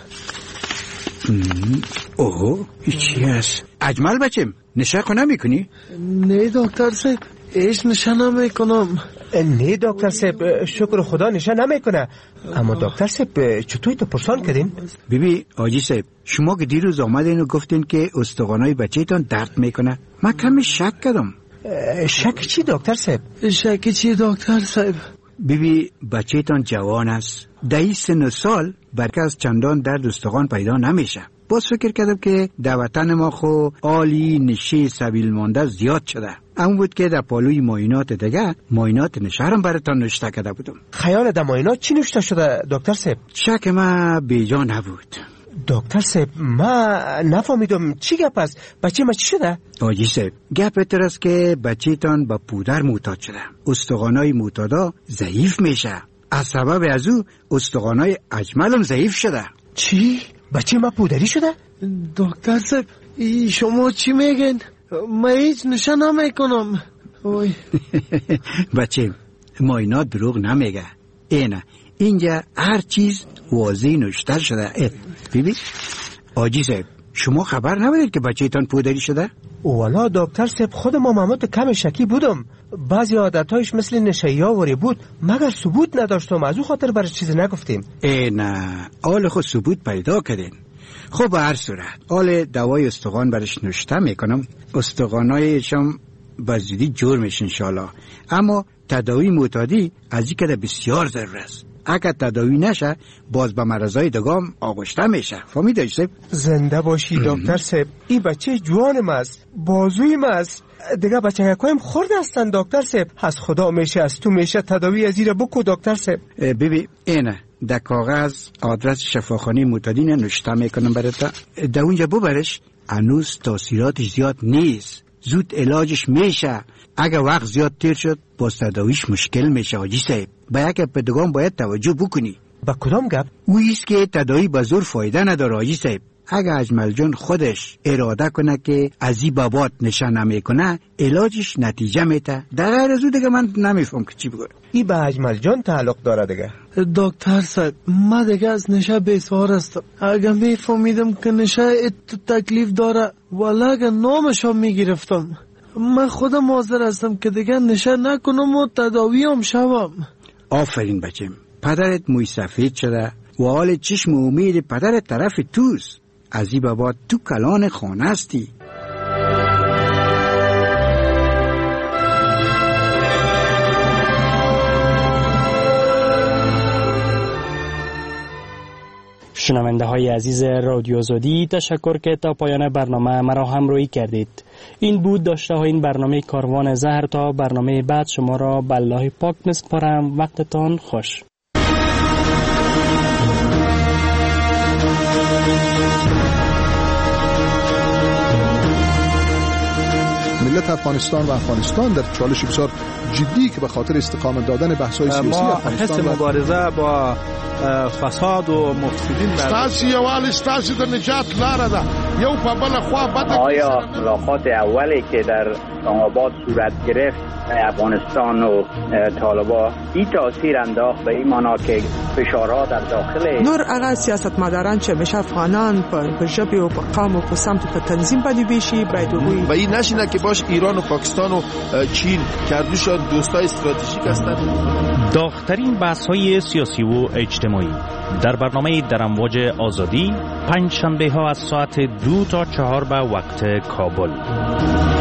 اوه چی هست؟ اجمل بچم نشه کنه میکنی؟ نه دکتر صاحب ایش نشه نمیکنم. نه دکتر صاحب شکر خدا نشه نمیکنه. اما دکتر صاحب چطور تو پرسان کردین؟ بیبی آجی صاحب شما که دیروز آمدین و گفتین که استخوانای بچه‌تان درد میکنه، من کمی شک کردم. شک چی دکتر صاحب؟ شک چی دکتر صاحب؟ بیبی بچه‌تان جوان است، در سن سال برکه از چندان درد استخوان پیدا نمیشه. باز فکر کردم که در وطن ما خو عالی نشه سبیل مانده زیاد شده. اما بود که در پالوی معاینات دیگه معاینات نشهرم براتان نوشته کرده بودم. خیال در معاینات چی نوشته شده دکتر صاحب؟ شک ما بیجا نبود. دکتر صاحب ما نفهمیدم چی گپ است؟ بچه ما چی شده؟ آجی صاحب گپ اتر است که بچه تان با پودر معتاد شده. استخوانای معتادا ضعیف میشه. از سبب از او استخوانای اجملم ضعیف شده. چی؟ بچه ما پودری شده؟ دکتر صاحب شما چی میگن؟ ما هیچ نشه نمیکنم. بچه معاینات دروغ نمیگه. اینجا هر چیز واضح نوشته شده. ببین آجی صاحب شما خبر نبودید که بچه تان پودری شده؟ والا دکتر صاحب خود ما محمد کم شکی بودم. بعضی عادتهایش مثل نشهیاوری بود مگر ثبوت نداشتم، از او خاطر برای چیز نگفتیم. نه حال خود ثبوت پیدا کردین. خب به هر صورت حال دوای استخوان برش نوشته میکنم. استخوانایشم بزودی جور میشه انشالله. اما تداوی معتادی از این که بسیار ضرور است. اگر تداوی نشه باز به مرضای دگام آغشته میشه. فهمیدی صاحب؟ زنده باشی دکتر صاحب. این بچه جوانم است، بازویم است. دیگه بچه یکایم خورد هستن دکتر صاحب. از خدا میشه از تو میشه تداوی از این بکو دکتر صاحب. ببین اینه در کاغذ آدرس شفاخانه معتادین نوشته میکنم برات. در اونجا ببرش. هنوز تاثیراتش زیاد نیست، زود علاجش میشه. اگه وقت زیاد تیر شد باز تداویش مشکل میشه آجی صاحب. با یک پدگان باید توجه بکنی. با کدام گپ؟ اویست که تداوی به زور فایده نداره آجی صاحب. اگه اجمل جان خودش اراده کنه که از این بابات نشانه میکنه علاجش نتیجه میده. در غیر از او دیگه من نمیفهم که چی بگم. این به اجمل جان تعلق داره دیگه. دکتر صاحب ما دیگه از نشه بیسوار هستم. اگه میفهمیدم که نشه تکلیف داره والا اگه نامشو میگرفتم. من خودم حاضر هستم که دیگه نشه نکنم و تداویم شوم. آفرین بچم، پدرت موی سفید شده و حال چشم و امید پدرت طرف توست. از این بابا تو کلان خانه استی. شنونده های عزیز رادیو آزادی، تشکر که تا پایان برنامه مرا همراهی کردید. این بود داشته های این برنامه کاروان زهر. تا برنامه بعد شما را به الله پاک میسپارم. وقتتان خوش. ملت افغانستان و افغانستان در چالش بسیار جدی که به خاطر استقامت دادن بحث‌های سیاسی افغانستان حس مبارزه با فساد و مفسدین ستاسي یوال ستاسي د نجات لاره ده یو په بل خوا بد. آیا ملاقات اولی که در اسلام‌آباد صورت گرفت افغانستان و طالبان این تاثیر انداخت به این معنا که فشارها در داخل نور هغه سیاستمداران چې همیشه افغانان په ژبې او په قوم او په سمت په تنظیم باندې بیشي باید وګوري و این نشینه که باش ایران و پاکستان و چین کردوشان دوستای استراتژیک هستند. داغ‌ترین بحث‌های سیاسی و اجتماعی در برنامه در امواج آزادی، پنج شنبه ها از ساعت 2 تا 4 به وقت کابل.